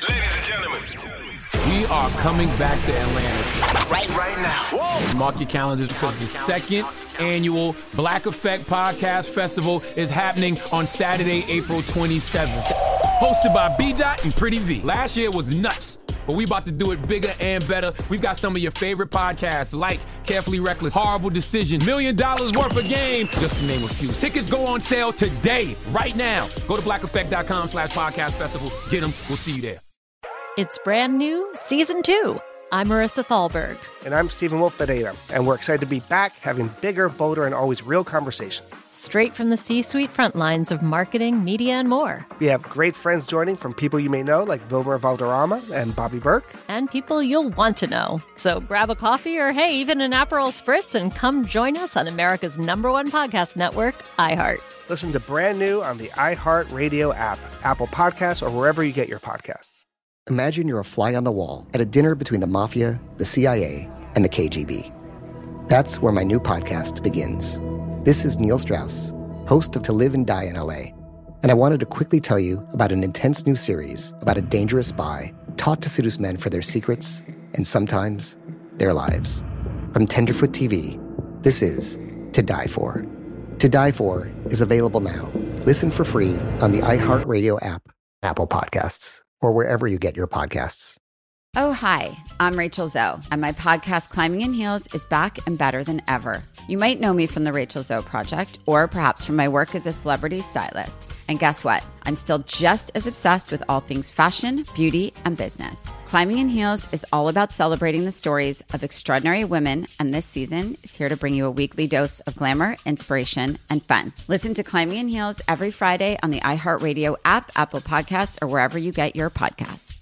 Ladies and gentlemen, we are coming back to Atlanta right now. Whoa. Mark your calendars because the second annual Black Effect Podcast Festival is happening on Saturday, April 27th. Hosted by B-Dot and Pretty V. Last year was nuts, but we about to do it bigger and better. We've got some of your favorite podcasts like Carefully Reckless, Horrible Decision, $1 Million Worth of Game, just to name a few. Tickets go on sale today, right now. Go to blackeffect.com/podcast festival. Get them. We'll see you there. It's brand new, Season 2. I'm Marissa Thalberg. And I'm Stephen Wolf-Pereira, and we're excited to be back having bigger, bolder, and always real conversations. Straight from the C-suite front lines of marketing, media, and more. We have great friends joining from people you may know, like Vilmer Valderrama and Bobby Burke. And people you'll want to know. So grab a coffee or, hey, even an Aperol Spritz and come join us on America's #1 podcast network, iHeart. Listen to Brand New on the iHeartRadio app, Apple Podcasts, or wherever you get your podcasts. Imagine you're a fly on the wall at a dinner between the Mafia, the CIA, and the KGB. That's where my new podcast begins. This is Neil Strauss, host of To Live and Die in LA, and I wanted to quickly tell you about an intense new series about a dangerous spy taught to seduce men for their secrets and sometimes their lives. From Tenderfoot TV, this is To Die For. To Die For is available now. Listen for free on the iHeartRadio app, Apple Podcasts, or wherever you get your podcasts. Oh, hi, I'm Rachel Zoe, and my podcast, Climbing in Heels, is back and better than ever. You might know me from the Rachel Zoe Project, or perhaps from my work as a celebrity stylist. And guess what? I'm still just as obsessed with all things fashion, beauty, and business. Climbing in Heels is all about celebrating the stories of extraordinary women, and this season is here to bring you a weekly dose of glamour, inspiration, and fun. Listen to Climbing in Heels every Friday on the iHeartRadio app, Apple Podcasts, or wherever you get your podcasts.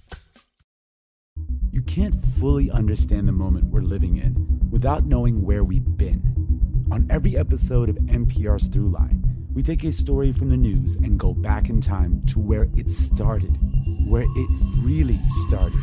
You can't fully understand the moment we're living in without knowing where we've been. On every episode of NPR's Throughline, we take a story from the news and go back in time to where it started, where it really started.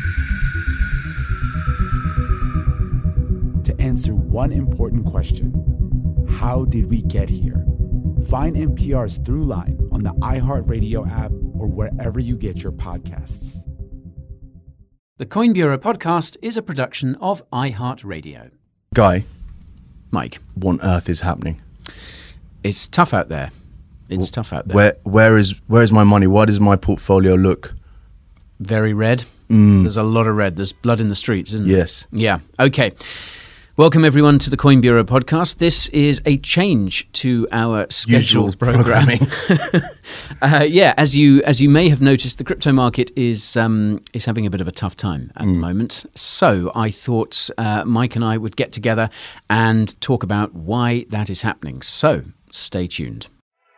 To answer one important question, how did we get here? Find NPR's Throughline on the iHeartRadio app or wherever you get your podcasts. The Coin Bureau podcast is a production of iHeartRadio. Guy. Mike. What on earth is happening? It's tough out there. Tough out there. Where is my money? Why does my portfolio look very red? There's a lot of red. There's blood in the streets, isn't there? Yes. Yeah. Okay. Welcome, everyone, to the Coin Bureau podcast. This is a change to our scheduled programming. As you may have noticed, the crypto market is having a bit of a tough time at the moment. So I thought Mike and I would get together and talk about why that is happening. So stay tuned.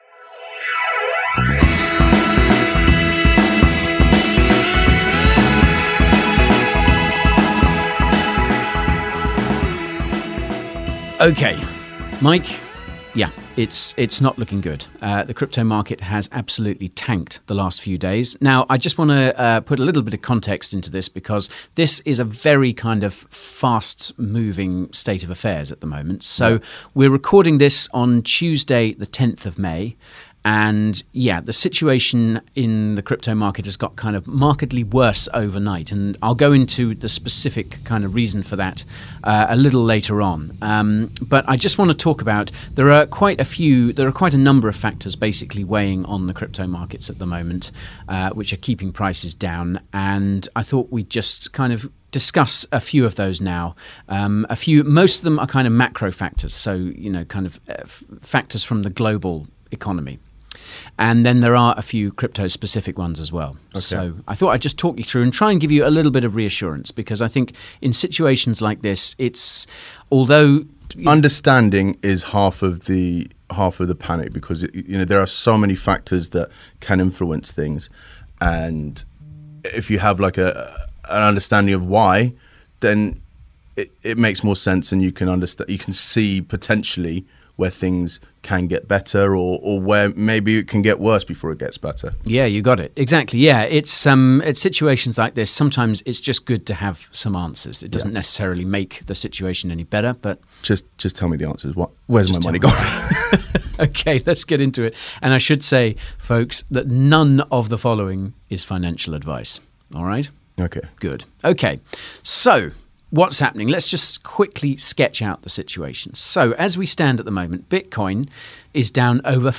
Okay, Mike, yeah, it's not looking good. The crypto market has absolutely tanked the last few days. Now, I just want to put a little bit of context into this because this is a very kind of fast-moving state of affairs at the moment. So we're recording this on Tuesday, the 10th of May. And yeah, the situation in the crypto market has got kind of markedly worse overnight. And I'll go into the specific kind of reason for that a little later on. But I just want to talk about, there are quite a number of factors basically weighing on the crypto markets at the moment, which are keeping prices down. And I thought we'd just kind of discuss a few of those now. Most of them are kind of macro factors. So, kind of factors from the global economy. And then there are a few crypto-specific ones as well. Okay. So I thought I'd just talk you through and try and give you a little bit of reassurance, because I think in situations like this, understanding is half of the panic, because there are so many factors that can influence things, and if you have like an understanding of why, then it makes more sense, and you can understand. You can see potentially where things can get better, or where maybe it can get worse before it gets better. Yeah, you got it. Exactly. Yeah, it's situations like this, sometimes it's just good to have some answers. It doesn't necessarily make the situation any better, but... Just tell me the answers. Where's my money gone? Okay, let's get into it. And I should say, folks, that none of the following is financial advice. All right? Okay. Good. Okay. So what's happening? Let's just quickly sketch out the situation. So as we stand at the moment, Bitcoin is down over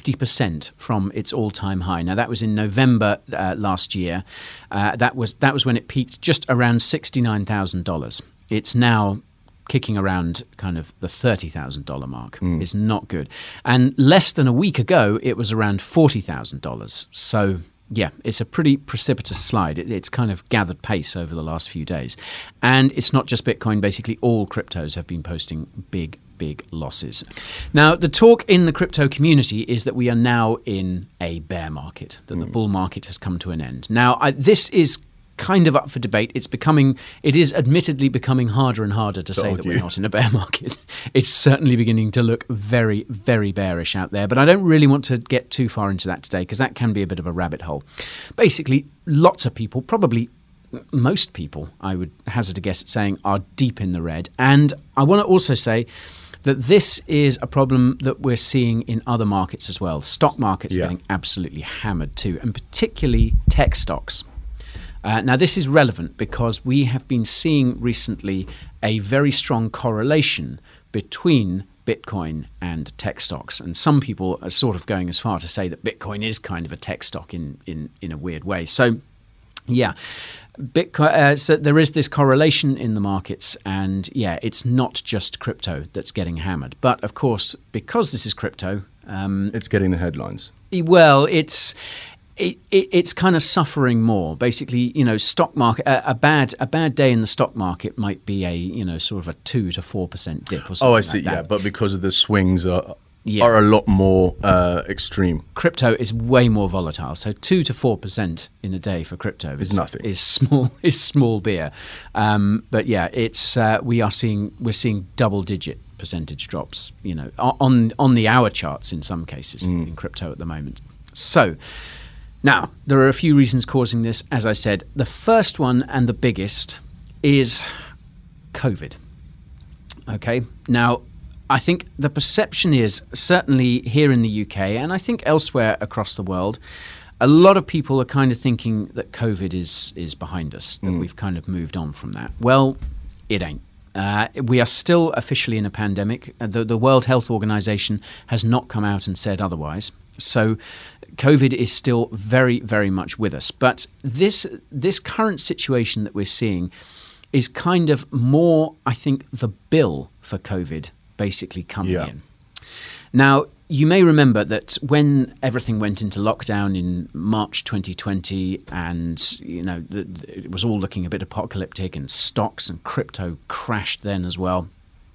50% from its all-time high. Now, that was in November last year. That was when it peaked just around $69,000. It's now kicking around kind of the $30,000 mark. It's not good. And less than a week ago, it was around $40,000. So yeah, it's a pretty precipitous slide. It's kind of gathered pace over the last few days. And it's not just Bitcoin. Basically, all cryptos have been posting big losses. Now, the talk in the crypto community is that we are now in a bear market, that the bull market has come to an end. Now, this is kind of up for debate. It is admittedly becoming harder and harder to say that we're not in a bear market. It's certainly beginning to look very, very bearish out there, but I don't really want to get too far into that today because that can be a bit of a rabbit hole. Basically, lots of people, probably most people, I would hazard a guess at saying, are deep in the red. And I want to also say that this is a problem that we're seeing in other markets as well. Stock markets are getting absolutely hammered too, and particularly tech stocks. Now, this is relevant because we have been seeing recently a very strong correlation between Bitcoin and tech stocks. And some people are sort of going as far to say that Bitcoin is kind of a tech stock in a weird way. So, yeah, Bitcoin. So there is this correlation in the markets. And, yeah, it's not just crypto that's getting hammered. But, of course, because this is crypto... it's getting the headlines. Well, it's kind of suffering more. Basically, stock market, a bad day in the stock market might be a, sort of a 2 to 4% dip or something. Oh, I see. Like that. Yeah, but because of the swings are a lot more extreme. Crypto is way more volatile. So 2 to 4% in a day for crypto is nothing. Is small beer. But yeah, we're seeing double-digit percentage drops. On the hour charts in some cases in crypto at the moment. So. Now, there are a few reasons causing this. As I said, the first one and the biggest is COVID. Okay? Now, I think the perception is, certainly here in the UK, and I think elsewhere across the world, a lot of people are kind of thinking that COVID is behind us, that we've kind of moved on from that. Well, it ain't. We are still officially in a pandemic. The World Health Organization has not come out and said otherwise. So COVID is still very, very much with us. But this current situation that we're seeing is kind of more, I think, the bill for COVID basically coming in. Now, you may remember that when everything went into lockdown in March 2020 and, it was all looking a bit apocalyptic and stocks and crypto crashed then as well.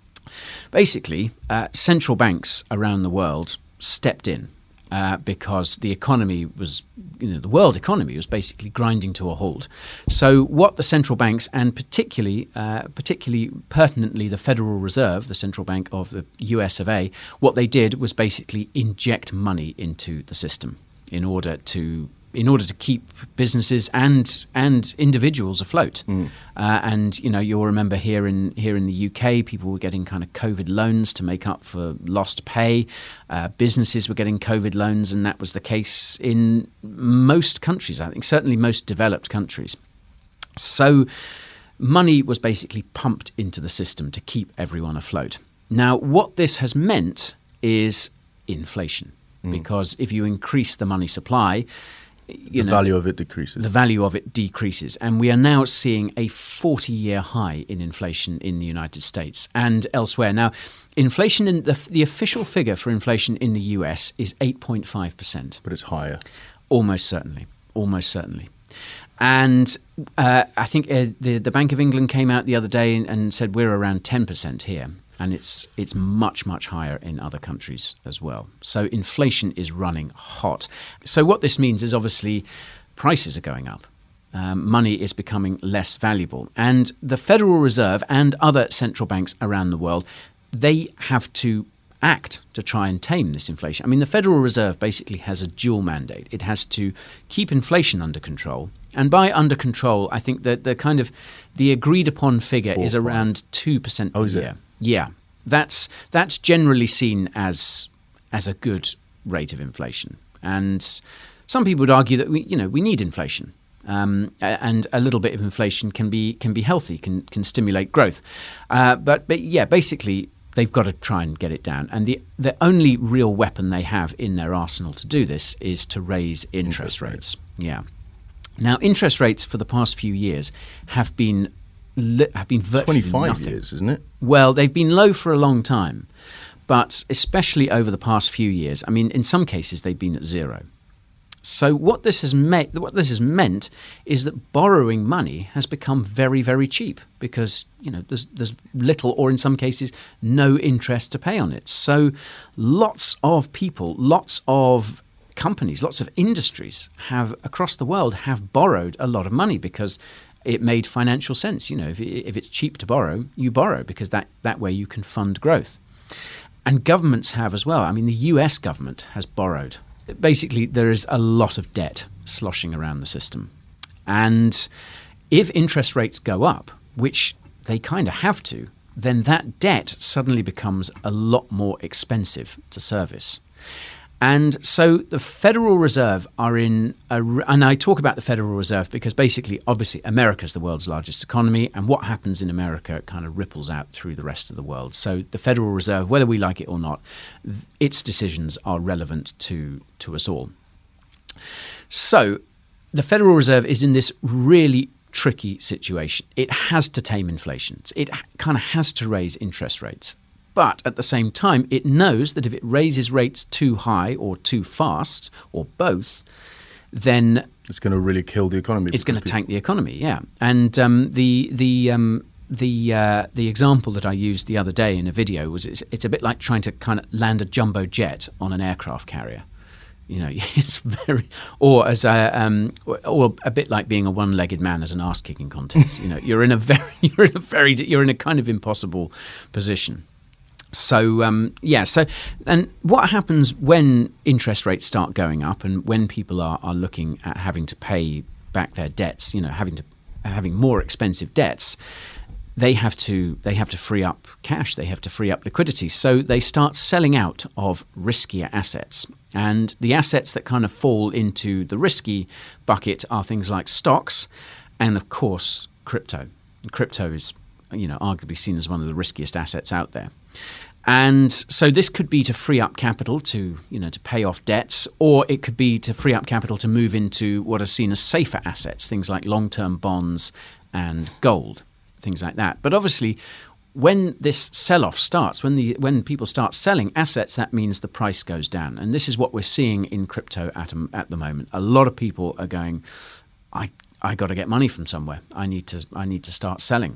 Basically, central banks around the world stepped in. Because the economy was, the world economy was basically grinding to a halt. So what the central banks, and particularly pertinently the Federal Reserve, the central bank of the US of A, what they did was basically inject money into the system in order to keep businesses and individuals afloat. And you'll remember here in the UK, people were getting kind of COVID loans to make up for lost pay. Businesses were getting COVID loans, and that was the case in most countries, I think, certainly most developed countries. So money was basically pumped into the system to keep everyone afloat. Now, what this has meant is inflation, because if you increase the money supply, the value of it decreases. The value of it decreases. And we are now seeing a 40-year high in inflation in the United States and elsewhere. Now, inflation, in the official figure for inflation in the US is 8.5%. But it's higher. Almost certainly. And I think the Bank of England came out the other day and said we're around 10% here. And it's much, much higher in other countries as well. So inflation is running hot. So what this means is obviously prices are going up. Money is becoming less valuable. And the Federal Reserve and other central banks around the world, they have to act to try and tame this inflation. I mean, the Federal Reserve basically has a dual mandate. It has to keep inflation under control. And by under control, I think that the agreed upon figure is around 2% per year. Yeah, that's generally seen as a good rate of inflation, and some people would argue that we need inflation. and a little bit of inflation can be healthy, can stimulate growth. But yeah, basically, they've got to try and get it down. And the only real weapon they have in their arsenal to do this is to raise interest rates. Yeah. Now, interest rates for the past few years have been virtually 25 nothing. years, isn't it? Well, they've been low for a long time, but especially over the past few years. I mean, in some cases, they've been at zero. So what this has meant is that borrowing money has become very, very cheap because, you know, there's little, or in some cases, no interest to pay on it. So lots of people, lots of companies, lots of industries across the world have borrowed a lot of money because it made financial sense. You know, if it's cheap to borrow, you borrow because that way you can fund growth. And governments have as well. I mean, the US government has borrowed. Basically, there is a lot of debt sloshing around the system. And if interest rates go up, which they kind of have to, then that debt suddenly becomes a lot more expensive to service. And so the Federal Reserve are and I talk about the Federal Reserve because basically, obviously, America is the world's largest economy, and what happens in America kind of ripples out through the rest of the world. So the Federal Reserve, whether we like it or not, its decisions are relevant to us all. So the Federal Reserve is in this really tricky situation. It has to tame inflation. It kind of has to raise interest rates. But at the same time, it knows that if it raises rates too high or too fast, or both, then it's going to really kill the economy. It's going to tank the economy, yeah. And the example that I used the other day in a video was it's a bit like trying to kind of land a jumbo jet on an aircraft carrier. You know, it's very, or a bit like being a one-legged man as an ass-kicking contest. You know, you're in a kind of impossible position. So, and what happens when interest rates start going up and when people are looking at having to pay back their debts, you know, having more expensive debts, they have to free up cash, they have to free up liquidity. So they start selling out of riskier assets. And the assets that kind of fall into the risky bucket are things like stocks and, of course, crypto. Crypto is, you know, arguably seen as one of the riskiest assets out there. And so this could be to free up capital to pay off debts, or it could be to free up capital to move into what are seen as safer assets, things like long-term bonds and gold, things like that. But obviously, when this sell-off starts, when people start selling assets, that means the price goes down. And this is what we're seeing in crypto at the moment. A lot of people are going, I got to get money from somewhere. I need to start selling.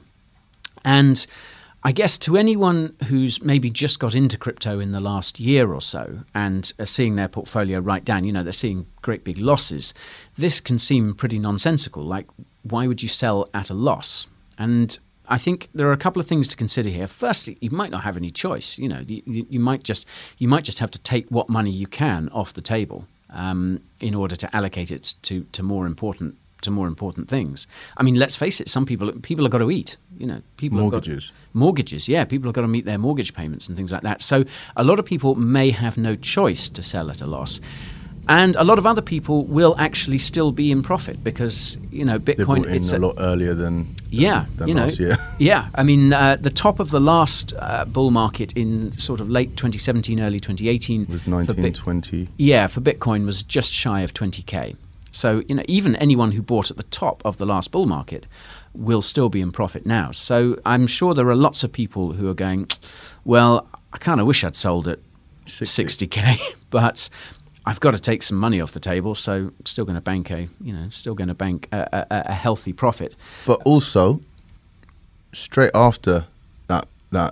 And I guess to anyone who's maybe just got into crypto in the last year or so and are seeing their portfolio write down, you know, they're seeing great big losses, this can seem pretty nonsensical. Like, why would you sell at a loss? And I think there are a couple of things to consider here. Firstly, you might not have any choice. You know, you might just have to take what money you can off the table in order to allocate it to more important things. I mean, let's face it, some people have got to eat. You know, mortgages, yeah. People have got to meet their mortgage payments and things like that. So a lot of people may have no choice to sell at a loss. And a lot of other people will actually still be in profit because, you know, Bitcoin... It's a lot earlier than last year. Yeah. I mean, the top of the last bull market in sort of late 2017, early 2018... was 1920. For Bitcoin was just shy of 20K. So, you know, even anyone who bought at the top of the last bull market will still be in profit now. So I'm sure there are lots of people who are going, well, I kind of wish I'd sold at 60K, but I've got to take some money off the table, so I'm still going to bank a healthy profit. But also, straight after that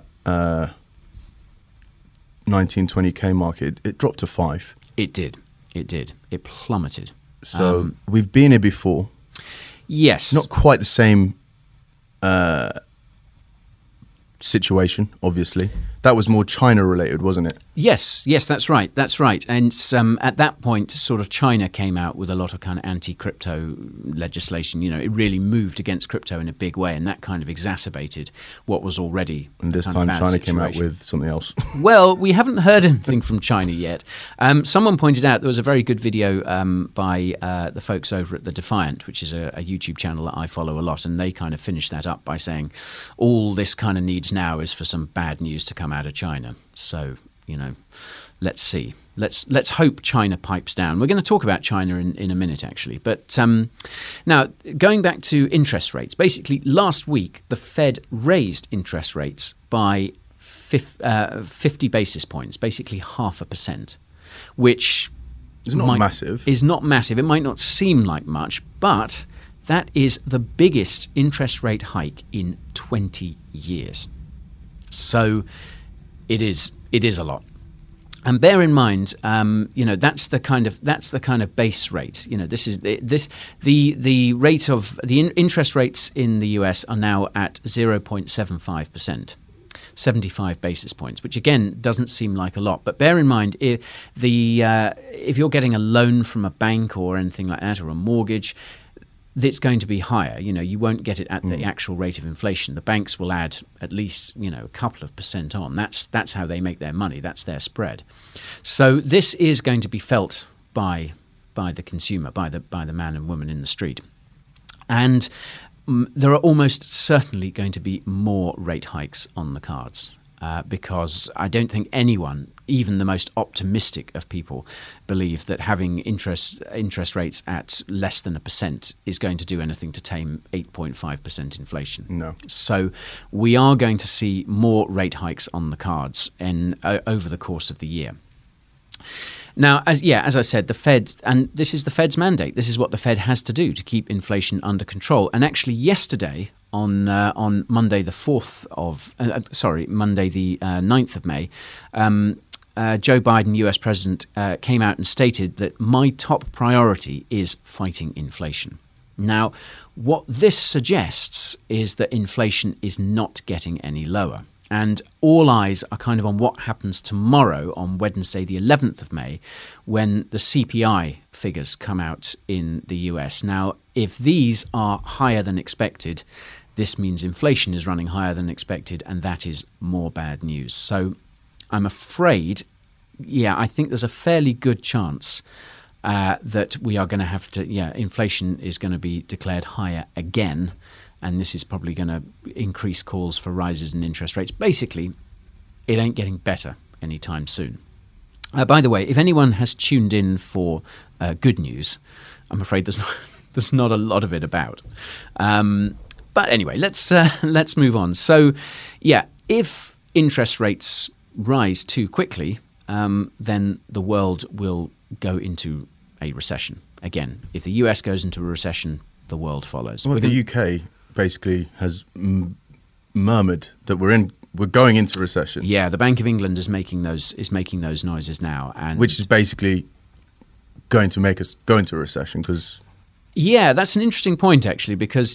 1920K market, it dropped to 5. It did. It plummeted. So we've been here before. Yes. Not quite the same situation, obviously. that was more China related, wasn't it? Yes, that's right. And at that point, sort of China came out with a lot of kind of anti-crypto legislation. It really moved against crypto in a big way, and that kind of exacerbated what was already. And this time, China came out with something else. Well, we haven't heard anything from China yet. Someone pointed out there was a very good video by the folks over at The Defiant, which is a YouTube channel that I follow a lot, and they kind of finished that up by saying all this kind of needs now is for some bad news to come out of China. So, let's see. Let's hope China pipes down. We're going to talk about China in a minute, actually. But now, going back to interest rates, basically last week the Fed raised interest rates by 50 basis points, basically 0.5%, which is not massive. Is not massive. It might not seem like much, but that is the biggest interest rate hike in 20 years. So it is a lot. And bear in mind, that's the kind of base rate. The rate of the interest rates in the US are now at 0.75%. 75 basis points, which again doesn't seem like a lot. But bear in mind, if you're getting a loan from a bank or anything like that, or a mortgage, it's going to be higher. You won't get it at the actual rate of inflation. The banks will add at least a couple of percent on. That's how they make their money. That's their spread. So this is going to be felt by the consumer, by the man and woman in the street, and there are almost certainly going to be more rate hikes on the cards because I don't think anyone, even the most optimistic of people, believe that having interest rates at less than 1% is going to do anything to tame 8.5% inflation. No. So we are going to see more rate hikes on the cards over the course of the year. Now, as I said, the Fed, and this is the Fed's mandate. This is what the Fed has to do to keep inflation under control. And actually, yesterday on Monday the 9th of May, Joe Biden, US President, came out and stated that my top priority is fighting inflation. Now, what this suggests is that inflation is not getting any lower. And all eyes are kind of on what happens tomorrow, on Wednesday, the 11th of May, when the CPI figures come out in the US. Now, if these are higher than expected, this means inflation is running higher than expected, and that is more bad news. So I'm afraid, I think there's a fairly good chance that we are going to have to, inflation is going to be declared higher again. And this is probably going to increase calls for rises in interest rates. Basically, it ain't getting better anytime soon. By the way, if anyone has tuned in for good news, I'm afraid there's not a lot of it about. But anyway, let's move on. So, if interest rates rise too quickly, then the world will go into a recession again. If the US goes into a recession, the world follows. Well, the UK basically has murmured that we're going into recession. Yeah, the Bank of England is making those noises now, and which is basically going to make us go into a recession because. Yeah, that's an interesting point, actually, because,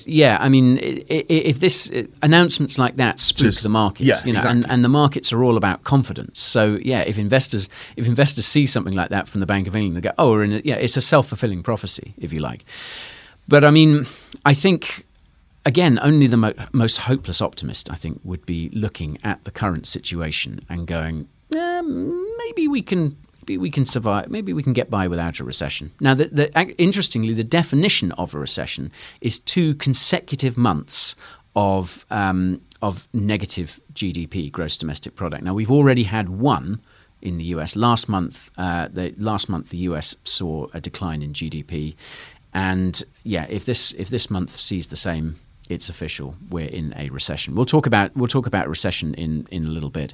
if this announcements like that spook the markets, exactly. and the markets are all about confidence. So, if investors see something like that from the Bank of England, they go, it's a self-fulfilling prophecy, if you like. But, I think, again, only the most hopeless optimist, I think, would be looking at the current situation and going, maybe we can survive. Maybe we can get by without a recession. Now, interestingly, the definition of a recession is 2 consecutive months of negative GDP, gross domestic product. Now, we've already had one in the US last month. The US saw a decline in GDP, and if this month sees the same, it's official. We're in a recession. We'll talk about recession in a little bit.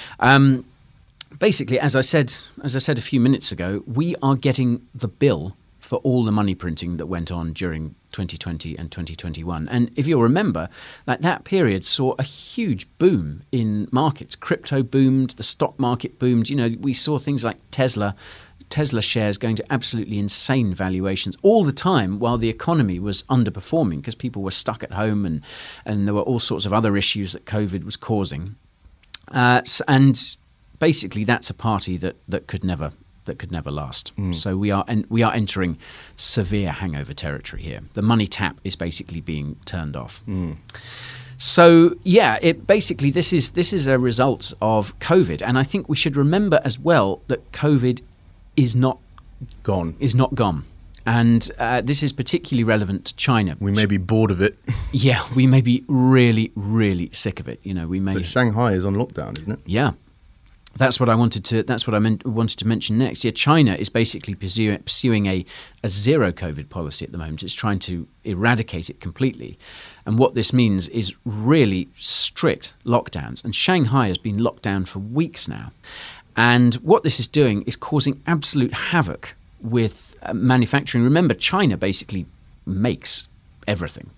Basically, as I said a few minutes ago, we are getting the bill for all the money printing that went on during 2020 and 2021. And if you'll remember, that period saw a huge boom in markets. Crypto boomed, the stock market boomed. We saw things like Tesla shares going to absolutely insane valuations all the time while the economy was underperforming because people were stuck at home and there were all sorts of other issues that COVID was causing. And basically, that's a party that could never last. So we are entering severe hangover territory here. The money tap is basically being turned off. So this is a result of COVID, and I think we should remember as well that COVID is not gone. And this is particularly relevant to China. We may be bored of it. Yeah, we may be really, really sick of it. But Shanghai is on lockdown, isn't it? Yeah. That's what I wanted to mention next. Yeah, China is basically pursuing a zero COVID policy at the moment. It's trying to eradicate it completely. And what this means is really strict lockdowns. And Shanghai has been locked down for weeks now. And what this is doing is causing absolute havoc with manufacturing. Remember, China basically makes everything.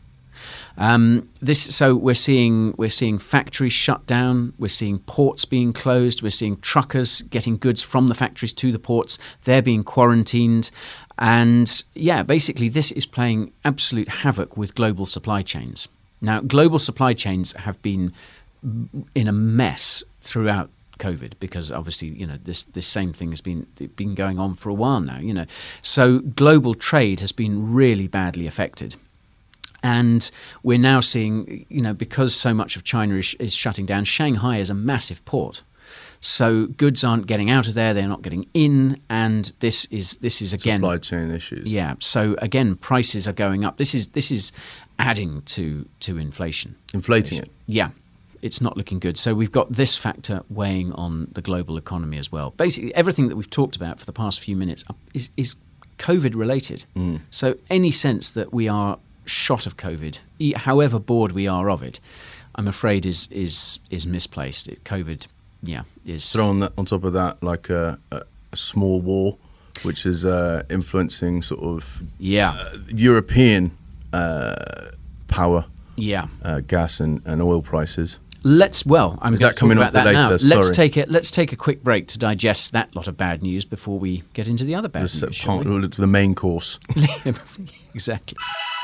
So we're seeing factories shut down. We're seeing ports being closed. We're seeing truckers getting goods from the factories to the ports. They're being quarantined. And basically this is playing absolute havoc with global supply chains. Now, global supply chains have been in a mess throughout COVID because obviously, this same thing has been going on for a while now, So global trade has been really badly affected. And we're now seeing, because so much of China is shutting down, Shanghai is a massive port. So goods aren't getting out of there, they're not getting in, and this is again supply chain issues. Yeah. So again, prices are going up. This is adding to inflation. Inflating it. Yeah. It's not looking good. So we've got this factor weighing on the global economy as well. Basically, everything that we've talked about for the past few minutes is COVID related. So any sense that we are shot of COVID, however bored we are of it, I'm afraid is misplaced. COVID, is thrown on top of that like a small war, which is influencing sort of European power, gas and oil prices. I'm going to talk about that now. Later? Let's take a quick break to digest that lot of bad news before we get into the other bad news. To the main course. Exactly.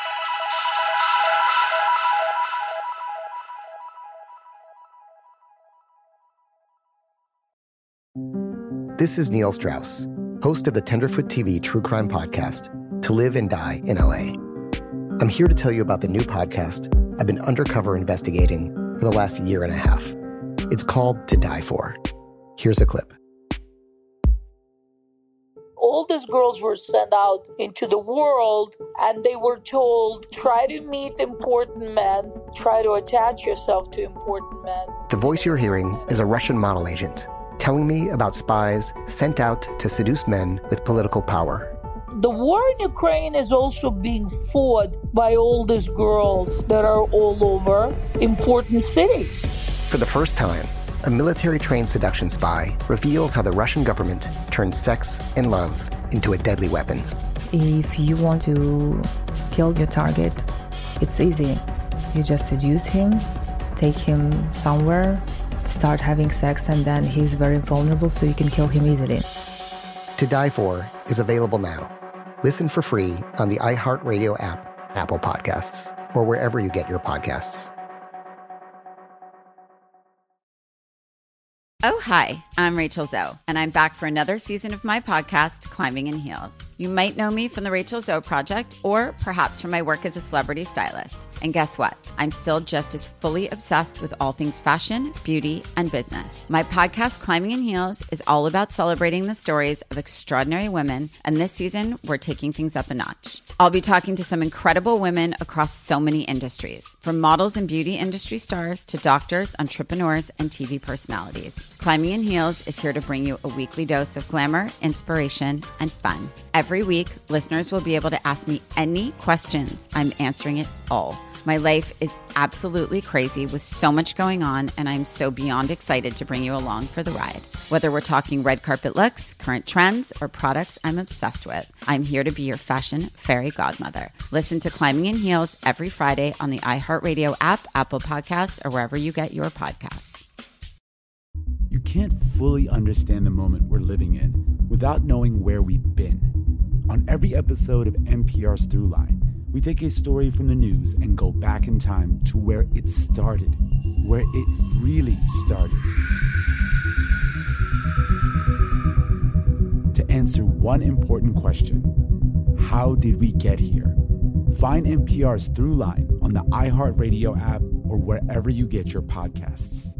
This is Neil Strauss, host of the Tenderfoot TV true crime podcast, To Live and Die in LA. I'm here to tell you about the new podcast I've been undercover investigating for the last year and a half. It's called To Die For. Here's a clip. All these girls were sent out into the world and they were told, try to meet important men, try to attach yourself to important men. The voice you're hearing is a Russian model agent telling me about spies sent out to seduce men with political power. The war in Ukraine is also being fought by all these girls that are all over important cities. For the first time, a military-trained seduction spy reveals how the Russian government turned sex and love into a deadly weapon. If you want to kill your target, it's easy. You just seduce him, take him somewhere, start having sex, and then he's very vulnerable, so you can kill him easily. To Die For is available now. Listen for free on the iHeartRadio app, Apple Podcasts, or wherever you get your podcasts. Oh, hi, I'm Rachel Zoe, and I'm back for another season of my podcast, Climbing in Heels. You might know me from the Rachel Zoe Project, or perhaps from my work as a celebrity stylist. And guess what? I'm still just as fully obsessed with all things fashion, beauty, and business. My podcast, Climbing in Heels, is all about celebrating the stories of extraordinary women, and this season, we're taking things up a notch. I'll be talking to some incredible women across so many industries, from models and beauty industry stars to doctors, entrepreneurs, and TV personalities. Climbing in Heels is here to bring you a weekly dose of glamour, inspiration, and fun. Every week, listeners will be able to ask me any questions. I'm answering it all. My life is absolutely crazy with so much going on, and I'm so beyond excited to bring you along for the ride. Whether we're talking red carpet looks, current trends, or products I'm obsessed with, I'm here to be your fashion fairy godmother. Listen to Climbing in Heels every Friday on the iHeartRadio app, Apple Podcasts, or wherever you get your podcasts. You can't fully understand the moment we're living in without knowing where we've been. On every episode of NPR's Throughline, we take a story from the news and go back in time to where it started. where it really started. To answer one important question, how did we get here? Find NPR's Throughline on the iHeartRadio app or wherever you get your podcasts.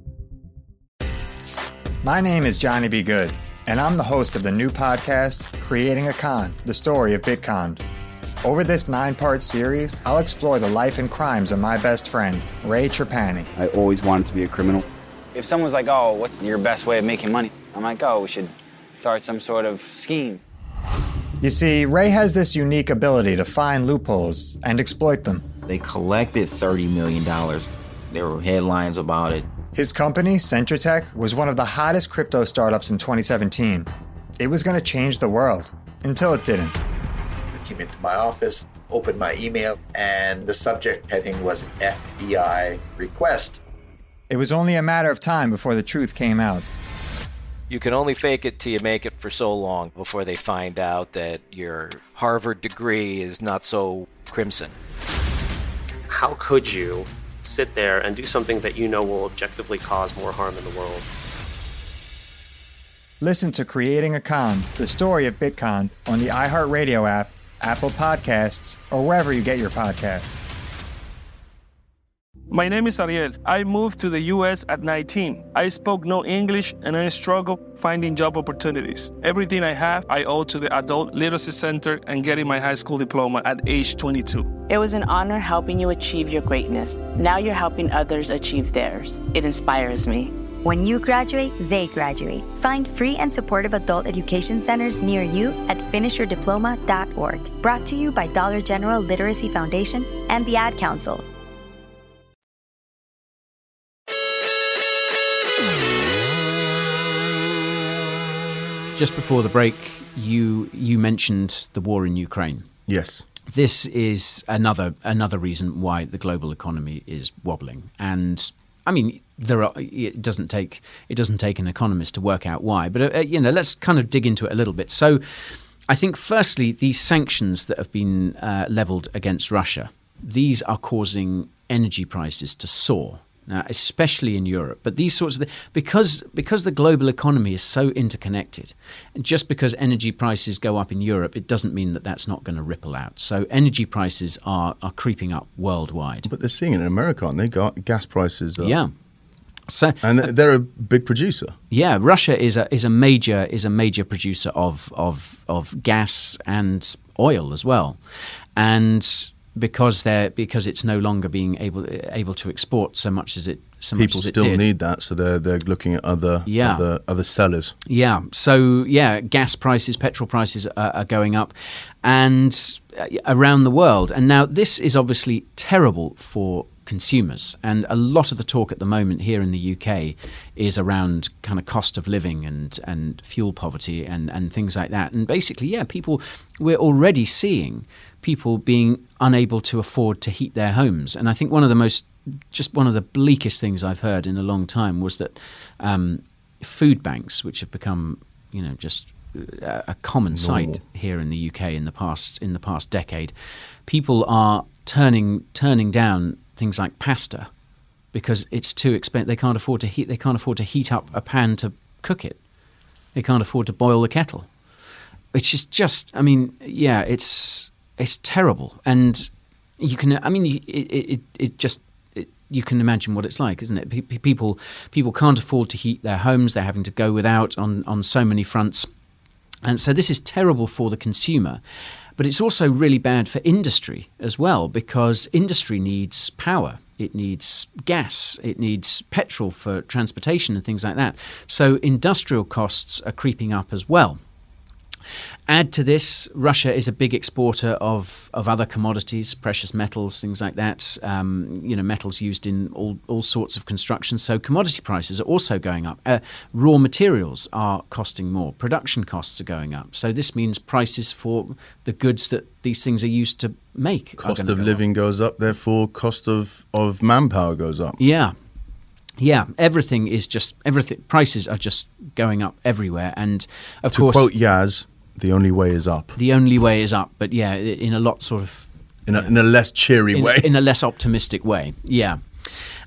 My name is Johnny B. Good, and I'm the host of the new podcast, Creating a Con, the story of Bitcon. Over this 9-part series, I'll explore the life and crimes of my best friend, Ray Trapani. I always wanted to be a criminal. If someone's like, oh, what's your best way of making money? I'm like, oh, we should start some sort of scheme. You see, Ray has this unique ability to find loopholes and exploit them. They collected $30 million. There were headlines about it. His company, Centratech, was one of the hottest crypto startups in 2017. It was going to change the world, until it didn't. I came into my office, opened my email, and the subject heading was FBI request. It was only a matter of time before the truth came out. You can only fake it till you make it for so long before they find out that your Harvard degree is not so crimson. How could you sit there and do something that you know will objectively cause more harm in the world? Listen to Creating a Con, the story of Bitcon, on the iHeartRadio app, Apple Podcasts, or wherever you get your podcasts. My name is Ariel. I moved to the U.S. at 19. I spoke no English and I struggled finding job opportunities. Everything I have, I owe to the Adult Literacy Center and getting my high school diploma at age 22. It was an honor helping you achieve your greatness. Now you're helping others achieve theirs. It inspires me. When you graduate, they graduate. Find free and supportive adult education centers near you at finishyourdiploma.org. Brought to you by Dollar General Literacy Foundation and the Ad Council. Just before the break, you mentioned the war in Ukraine. Yes. This is another reason why the global economy is wobbling. And I mean, it doesn't take an economist to work out why. But let's kind of dig into it a little bit. So, I think firstly, these sanctions that have been leveled against Russia, these are causing energy prices to soar. Now, especially in Europe, but these sorts of because the global economy is so interconnected, and just because energy prices go up in Europe, it doesn't mean that that's not going to ripple out. So energy prices are creeping up worldwide. But they're seeing it in America, aren't they? Gas prices. Yeah. So, and they're a big producer. Yeah, Russia is a major producer of gas and oil as well, and because it's no longer being able to export so much as it people still need that, so they're looking at other sellers. Yeah. So gas prices, petrol prices are going up, and around the world. And now this is obviously terrible for consumers, and a lot of the talk at the moment here in the UK is around kind of cost of living and fuel poverty and things like that. And basically, we're already seeing people being unable to afford to heat their homes. And I think one of the bleakest things I've heard in a long time was that food banks, which have become just a common sight here in the UK in the past decade, people are turning down things like pasta because it's too expensive. They can't afford to heat up a pan to cook it. They can't afford to boil the kettle. Which is just, it's terrible. And you can, you can imagine what it's like, isn't it? People can't afford to heat their homes. They're having to go without on so many fronts. And so this is terrible for the consumer. But it's also really bad for industry as well, because industry needs power. It needs gas. It needs petrol for transportation and things like that. So industrial costs are creeping up as well. Add to this, Russia is a big exporter of other commodities, precious metals, things like that, metals used in all sorts of construction. So commodity prices are also going up. Raw materials are costing more. Production costs are going up. So this means prices for the goods that these things are used to make. Cost of living goes up, therefore cost of manpower goes up. Yeah. Yeah, prices are just going up everywhere. And of course, to quote Yaz, the only way is up. The only way is up, but in a lot sort of... In a less cheery way. In a less optimistic way, yeah.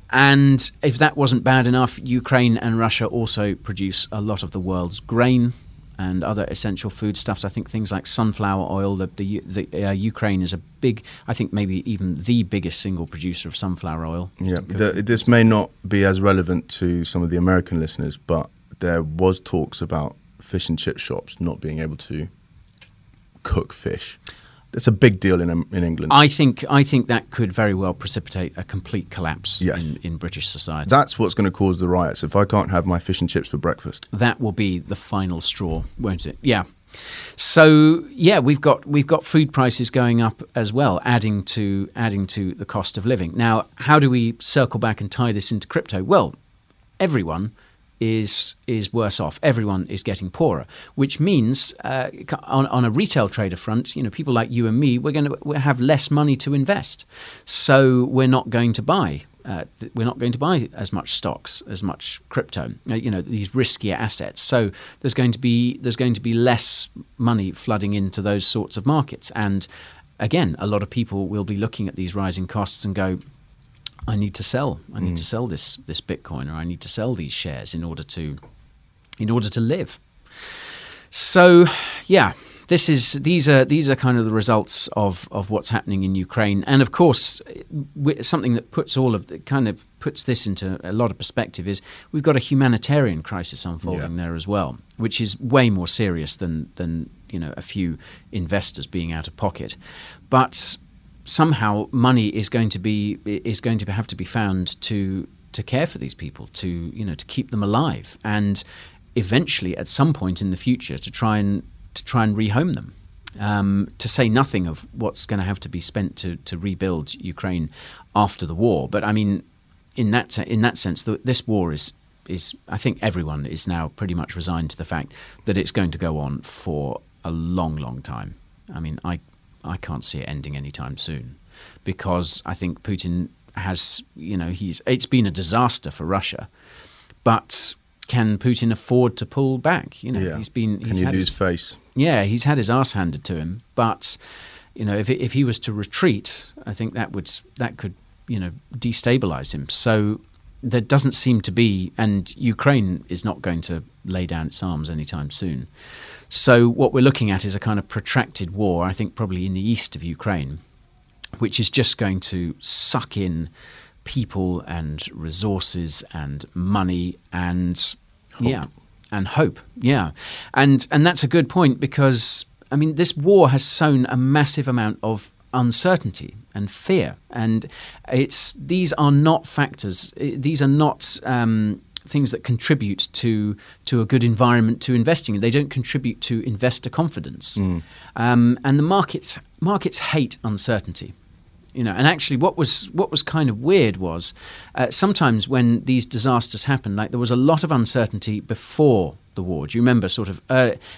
And if that wasn't bad enough, Ukraine and Russia also produce a lot of the world's grain and other essential foodstuffs. I think things like sunflower oil. Ukraine is a big, I think maybe even the biggest single producer of sunflower oil. Yeah, this may not be as relevant to some of the American listeners, but there was talks about fish and chip shops not being able to cook fish. It's a big deal in England. I think that could very well precipitate a complete collapse in British society. That's what's going to cause the riots. If I can't have my fish and chips for breakfast, that will be the final straw, won't it? Yeah. So yeah, we've got food prices going up as well, adding to the cost of living. Now, how do we circle back and tie this into crypto? Well, everyone is worse off. Everyone is getting poorer, which means on a retail trader front, people like you and me, we're going to have less money to invest. So we're not going to buy as much stocks, as much crypto, these riskier assets. So there's going to be less money flooding into those sorts of markets. And again, a lot of people will be looking at these rising costs and go, I need to sell. I need to sell this Bitcoin, or I need to sell these shares in order to live. So, yeah, these are kind of the results of what's happening in Ukraine, and of course, something that puts this into a lot of perspective is we've got a humanitarian crisis unfolding there as well, which is way more serious than a few investors being out of pocket, but somehow money is going to have to be found to care for these people, to keep them alive, and eventually at some point in the future to try and rehome them. To say nothing of what's going to have to be spent to rebuild Ukraine after the war. But I mean, in that sense, this war is I think everyone is now pretty much resigned to the fact that it's going to go on for a long, long time. I mean, I can't see it ending anytime soon, because I think Putin has, it's been a disaster for Russia, but can Putin afford to pull back? Can you lose face? Yeah, he's had his arse handed to him, but if he was to retreat, I think that could destabilize him. So there doesn't seem to be, and Ukraine is not going to lay down its arms anytime soon. So what we're looking at is a kind of protracted war, I think probably in the east of Ukraine, which is just going to suck in people and resources and money and hope. Yeah. And that's a good point, because I mean, this war has sown a massive amount of uncertainty and fear, and these are not factors. These are not things that contribute to a good environment to investing in. They don't contribute to investor confidence. And the markets hate uncertainty. And actually what was kind of weird was sometimes when these disasters happen, like there was a lot of uncertainty before the war. Do you remember sort of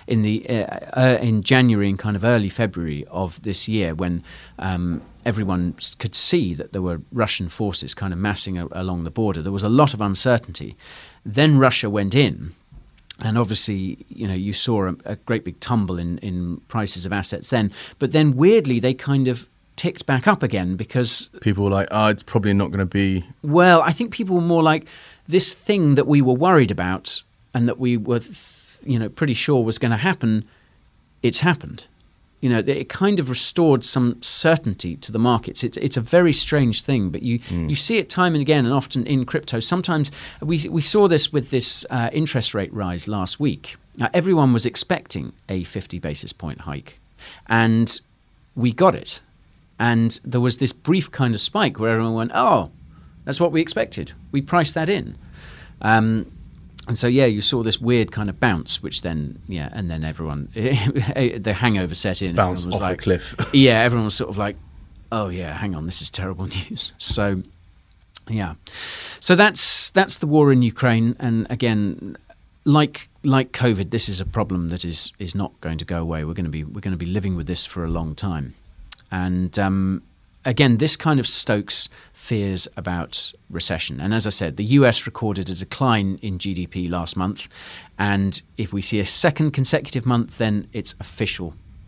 in January and kind of early February of this year, when everyone could see that there were Russian forces kind of massing along the border? There was a lot of uncertainty. Then Russia went in, and obviously, you saw a great big tumble in prices of assets then. But then weirdly, they kind of ticked back up again, because people were like, it's probably not going to be. Well, I think people were more like, this thing that we were worried about and that we were, pretty sure was going to happen, it's happened. It kind of restored some certainty to the markets. It's a very strange thing, but you see it time and again, and often in crypto. Sometimes we saw this with this interest rate rise last week. Now, everyone was expecting a 50 basis point hike, and we got it. And there was this brief kind of spike where everyone went, oh, that's what we expected. We priced that in. And so, you saw this weird kind of bounce, which then, and then everyone, the hangover set in. Bounce off a cliff. Everyone was sort of like, oh, yeah, hang on, this is terrible news. So, yeah. So that's the war in Ukraine. And again, like COVID, this is a problem that is not going to go away. We're going to be living with this for a long time. And again, this kind of stokes fears about recession. And as I said, the US recorded a decline in GDP last month. And if we see a second consecutive month, then it's official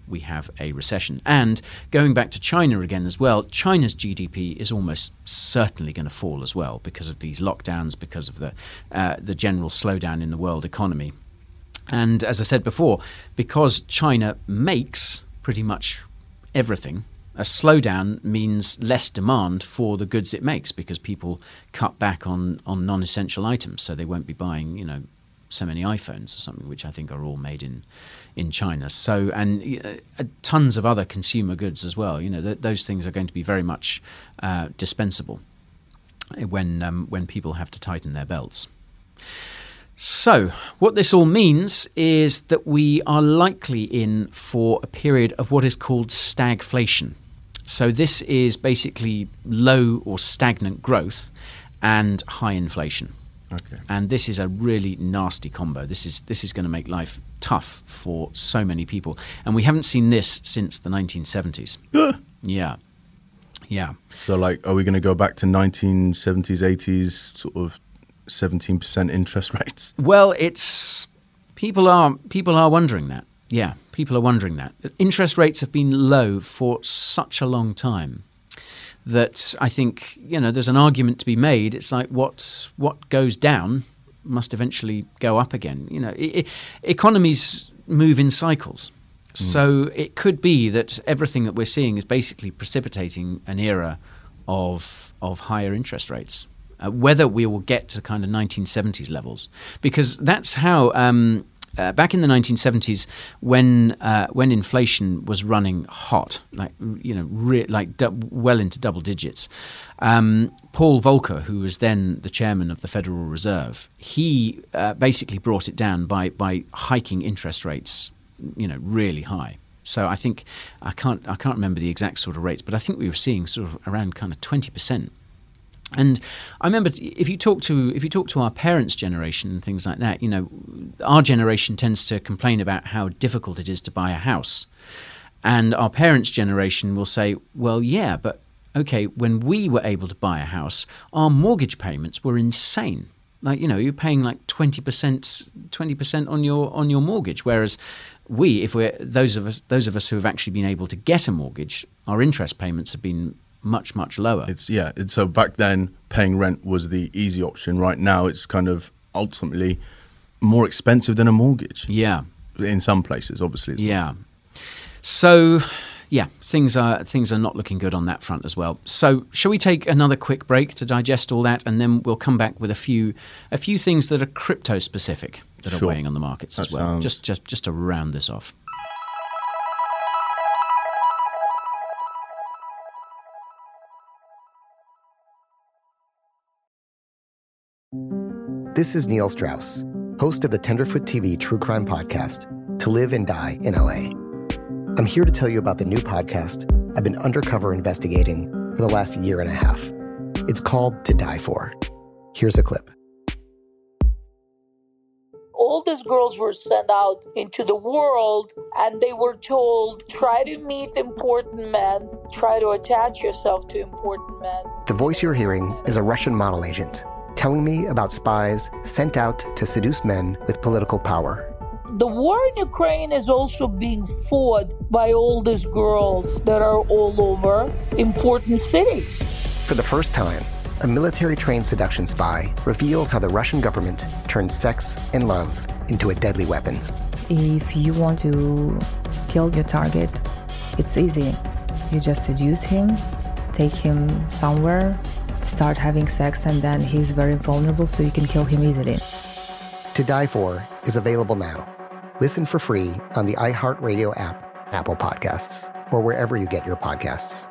we have a recession. And going back to China again as well, China's GDP is almost certainly going to fall as well because of these lockdowns, because of the general slowdown in the world economy. And as I said before, because China makes pretty much everything, a slowdown means less demand for the goods it makes because people cut back on non-essential items, so they won't be buying, so many iPhones or something, which I think are all made in China. So, and tons of other consumer goods as well. Those things are going to be very much dispensable when people have to tighten their belts. So, what this all means is that we are likely in for a period of what is called stagflation. So this is basically low or stagnant growth and high inflation. Okay. And this is a really nasty combo. This is going to make life tough for so many people. And we haven't seen this since the 1970s. Yeah. So, are we going to go back to 1970s, 80s, sort of 17% interest rates? Well, people are wondering that. Yeah, people are wondering that. Interest rates have been low for such a long time that I think, there's an argument to be made. It's like what goes down must eventually go up again. Economies move in cycles. So it could be that everything that we're seeing is basically precipitating an era of higher interest rates. Whether we will get to kind of 1970s levels, because that's how back in the 1970s, when inflation was running hot, well into double digits, Paul Volcker, who was then the chairman of the Federal Reserve, he basically brought it down by hiking interest rates, really high. So I think I can't remember the exact sort of rates, but I think we were seeing sort of around kind of 20%. And I remember if you talk to our parents' generation and things like that, our generation tends to complain about how difficult it is to buy a house. And our parents' generation will say, well, yeah, but okay, when we were able to buy a house, our mortgage payments were insane. You're paying like 20% on your mortgage, whereas those of us who have actually been able to get a mortgage, our interest payments have been much, much lower. So back then paying rent was the easy option. Right now it's kind of ultimately more expensive than a mortgage. Yeah. In some places, obviously. Yeah. So yeah, things are not looking good on that front as well. So shall we take another quick break to digest all that, and then we'll come back with a few things that are crypto specific that are weighing on the markets as well. Just to round this off. This is Neil Strauss, host of the Tenderfoot TV true crime podcast, To Live and Die in LA. I'm here to tell you about the new podcast I've been undercover investigating for the last year and a half. It's called To Die For. Here's a clip. All these girls were sent out into the world and they were told, try to meet important men, try to attach yourself to important men. The voice you're hearing is a Russian model agent telling me about spies sent out to seduce men with political power. The war in Ukraine is also being fought by all these girls that are all over important cities. For the first time, a military-trained seduction spy reveals how the Russian government turned sex and love into a deadly weapon. If you want to kill your target, it's easy. You just seduce him, take him somewhere, start having sex, and then he's very vulnerable, so you can kill him easily. To Die For is available now. Listen for free on the iHeartRadio app, Apple Podcasts, or wherever you get your podcasts.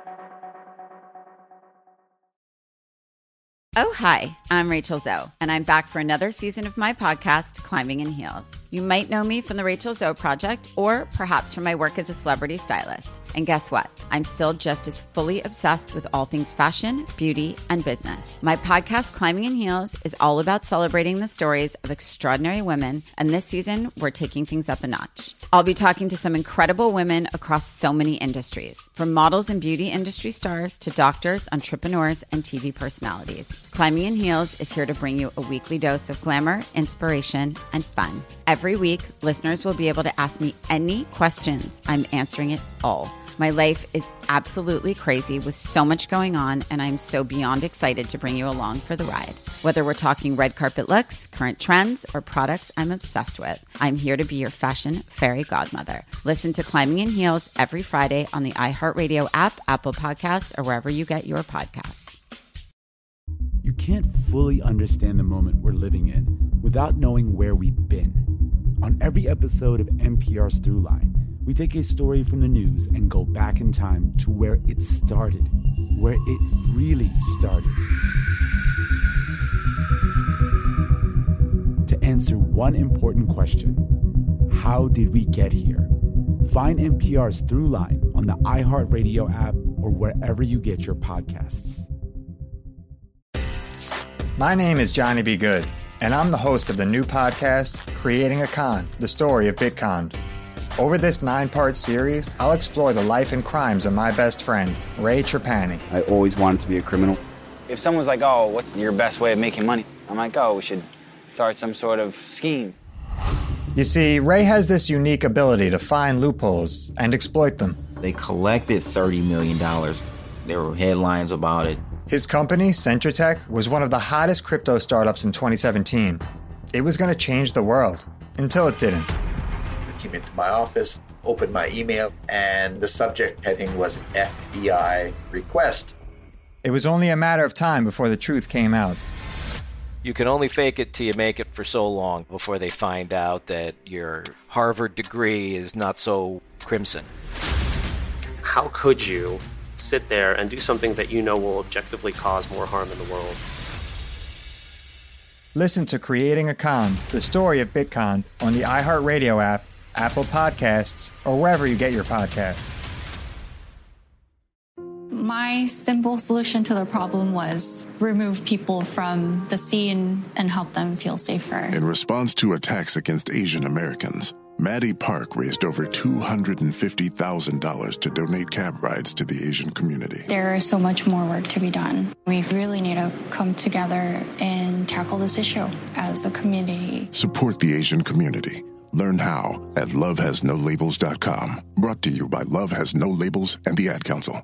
Oh, hi, I'm Rachel Zoe, and I'm back for another season of my podcast, Climbing in Heels. You might know me from the Rachel Zoe Project, or perhaps from my work as a celebrity stylist. And guess what? I'm still just as fully obsessed with all things fashion, beauty, and business. My podcast, Climbing in Heels, is all about celebrating the stories of extraordinary women, and this season, we're taking things up a notch. I'll be talking to some incredible women across so many industries, from models and beauty industry stars to doctors, entrepreneurs, and TV personalities. Climbing in Heels is here to bring you a weekly dose of glamour, inspiration, and fun. Every week, listeners will be able to ask me any questions. I'm answering it all. My life is absolutely crazy with so much going on, and I'm so beyond excited to bring you along for the ride. Whether we're talking red carpet looks, current trends, or products I'm obsessed with, I'm here to be your fashion fairy godmother. Listen to Climbing in Heels every Friday on the iHeartRadio app, Apple Podcasts, or wherever you get your podcasts. You can't fully understand the moment we're living in without knowing where we've been. On every episode of NPR's Throughline, we take a story from the news and go back in time to where it started, where it really started. To answer one important question, how did we get here? Find NPR's Throughline on the iHeartRadio app or wherever you get your podcasts. My name is Johnny B. Good, and I'm the host of the new podcast, Creating a Con, the story of Bitcoin. Over this 9-part series, I'll explore the life and crimes of my best friend, Ray Trapani. I always wanted to be a criminal. If someone's like, oh, what's your best way of making money? I'm like, oh, we should start some sort of scheme. You see, Ray has this unique ability to find loopholes and exploit them. They collected $30 million. There were headlines about it. His company, Centratech, was one of the hottest crypto startups in 2017. It was going to change the world, until it didn't. I came into my office, opened my email, and the subject heading was FBI request. It was only a matter of time before the truth came out. You can only fake it till you make it for so long before they find out that your Harvard degree is not so crimson. How could you sit there and do something that you know will objectively cause more harm in the world? Listen to Creating a Con, the story of Bitcoin, on the iHeartRadio app, Apple Podcasts, or wherever you get your podcasts. My simple solution to the problem was remove people from the scene and help them feel safer. In response to attacks against Asian Americans, Maddie Park raised over $250,000 to donate cab rides to the Asian community. There is so much more work to be done. We really need to come together and tackle this issue as a community. Support the Asian community. Learn how at lovehasnolabels.com. Brought to you by Love Has No Labels and the Ad Council.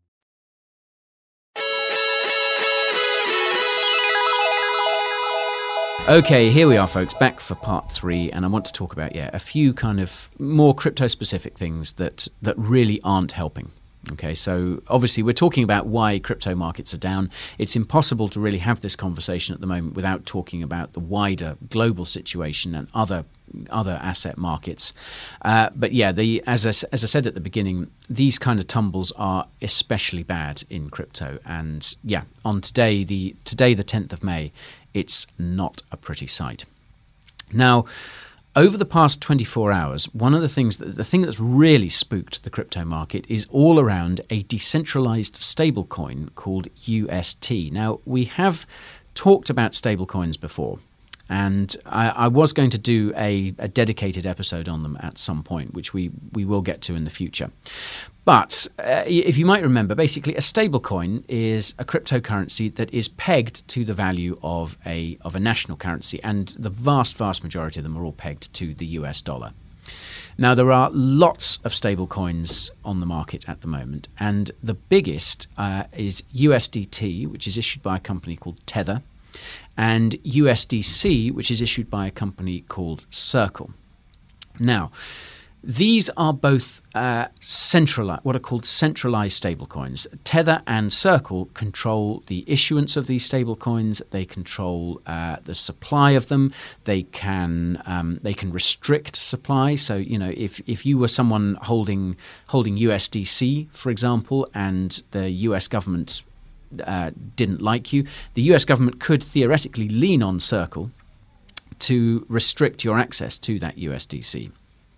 Okay, here we are, folks, back for part 3, and I want to talk about, a few kind of more crypto-specific things that really aren't helping. Okay, so obviously we're talking about why crypto markets are down. It's impossible to really have this conversation at the moment without talking about the wider global situation and other asset markets. But yeah, as I said at the beginning, these kind of tumbles are especially bad in crypto. And yeah, on today, the 10th of May, it's not a pretty sight. Now, over the past 24 hours, the thing that's really spooked the crypto market is all around a decentralized stablecoin called UST. Now, we have talked about stablecoins before, and I was going to do a dedicated episode on them at some point, which we will get to in the future. But if you might remember, basically a stablecoin is a cryptocurrency that is pegged to the value of a national currency, and the vast majority of them are all pegged to the US dollar. Now, there are lots of stablecoins on the market at the moment, and the biggest is USDT, which is issued by a company called Tether, and USDC, which is issued by a company called Circle. Now, these are both what are called centralized stablecoins. Tether and Circle control the issuance of these stablecoins. They control the supply of them. They can restrict supply. So if you were someone holding USDC, for example, and the US government didn't like you, the US government could theoretically lean on Circle to restrict your access to that USDC.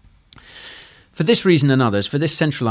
For this reason and others, because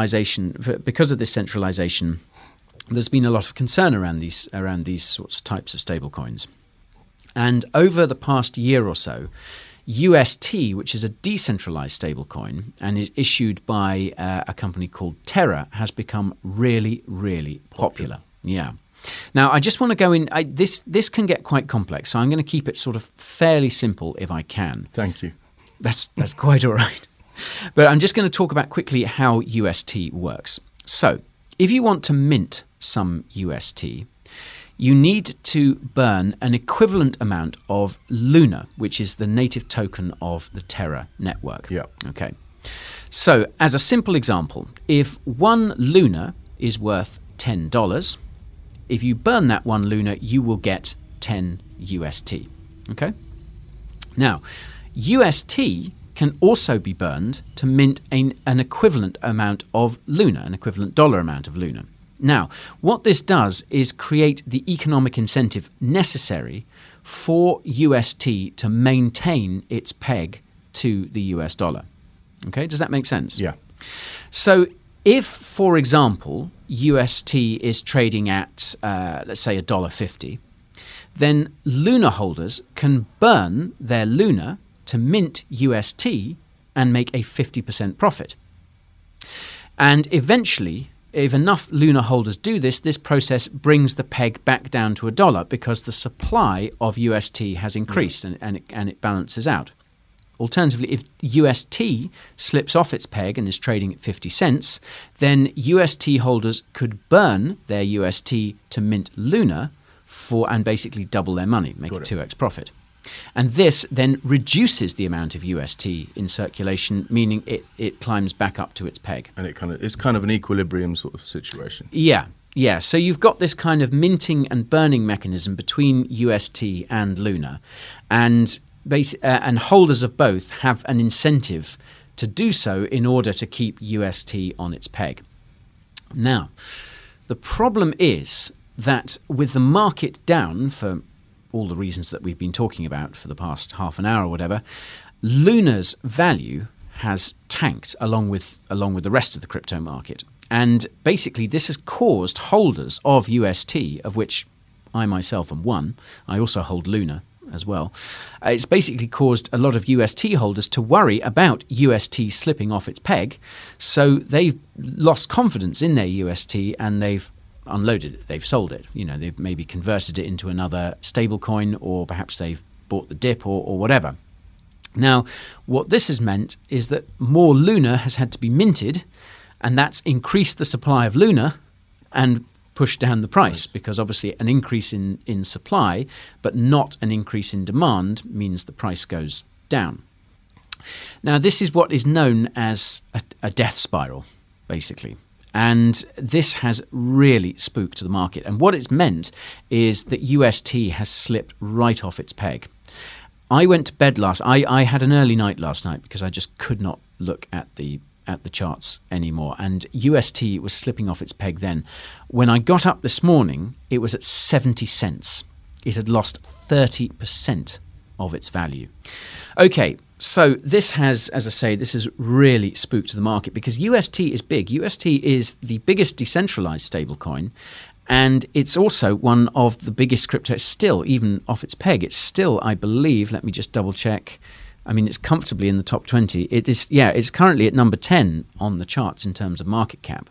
of this centralization, there's been a lot of concern around these sorts of types of stablecoins. And over the past year or so, UST, which is a decentralized stablecoin and is issued by a company called Terra, has become really, really popular. Yeah. Now, I just want to go in. This can get quite complex, so I'm going to keep it sort of fairly simple if I can. Thank you. That's quite all right. But I'm just going to talk about quickly how UST works. So, if you want to mint some UST, you need to burn an equivalent amount of Luna, which is the native token of the Terra network. Yeah. Okay. So, as a simple example, if 1 Luna is worth $10, if you burn that 1 Luna, you will get 10 UST. Okay? Now, UST can also be burned to mint an equivalent amount of Luna, an equivalent dollar amount of Luna. Now, what this does is create the economic incentive necessary for UST to maintain its peg to the US dollar. Okay, does that make sense? Yeah. So if, for example, UST is trading at, let's say, $1.50, then Luna holders can burn their Luna to mint UST and make a 50% profit. And eventually, if enough Luna holders do this, this process brings the peg back down to $1 because the supply of UST has increased and it balances out. Alternatively, if UST slips off its peg and is trading at 50 cents, then UST holders could burn their UST to mint Luna and basically double their money, make a 2x profit. And this then reduces the amount of UST in circulation, meaning it climbs back up to its peg. And it's kind of an equilibrium sort of situation. Yeah. So you've got this kind of minting and burning mechanism between UST and Luna, and holders of both have an incentive to do so in order to keep UST on its peg. Now, the problem is that with the market down for all the reasons that we've been talking about for the past half an hour or whatever, Luna's value has tanked along with the rest of the crypto market. And basically this has caused holders of UST, of which I myself am one, I also hold Luna as well, it's basically caused a lot of UST holders to worry about UST slipping off its peg, so they've lost confidence in their UST and they've unloaded it, they've sold it. They've maybe converted it into another stable coin, or perhaps they've bought the dip or whatever. Now, what this has meant is that more Luna has had to be minted, and that's increased the supply of Luna and pushed down the price, because obviously an increase in supply but not an increase in demand means the price goes down. Now, this is what is known as a death spiral, basically. And this has really spooked the market. And what it's meant is that UST has slipped right off its peg. I went to bed I had an early night last night because I just could not look at the charts anymore. And UST was slipping off its peg then. When I got up this morning, it was at 70 cents. It had lost 30% of its value. Okay. So this has really spooked the market because UST is big. UST is the biggest decentralized stablecoin, and it's also one of the biggest crypto. Still, even off its peg, it's still, I believe, let me just double check. I mean, it's comfortably in the top 20. It's currently at number 10 on the charts in terms of market cap.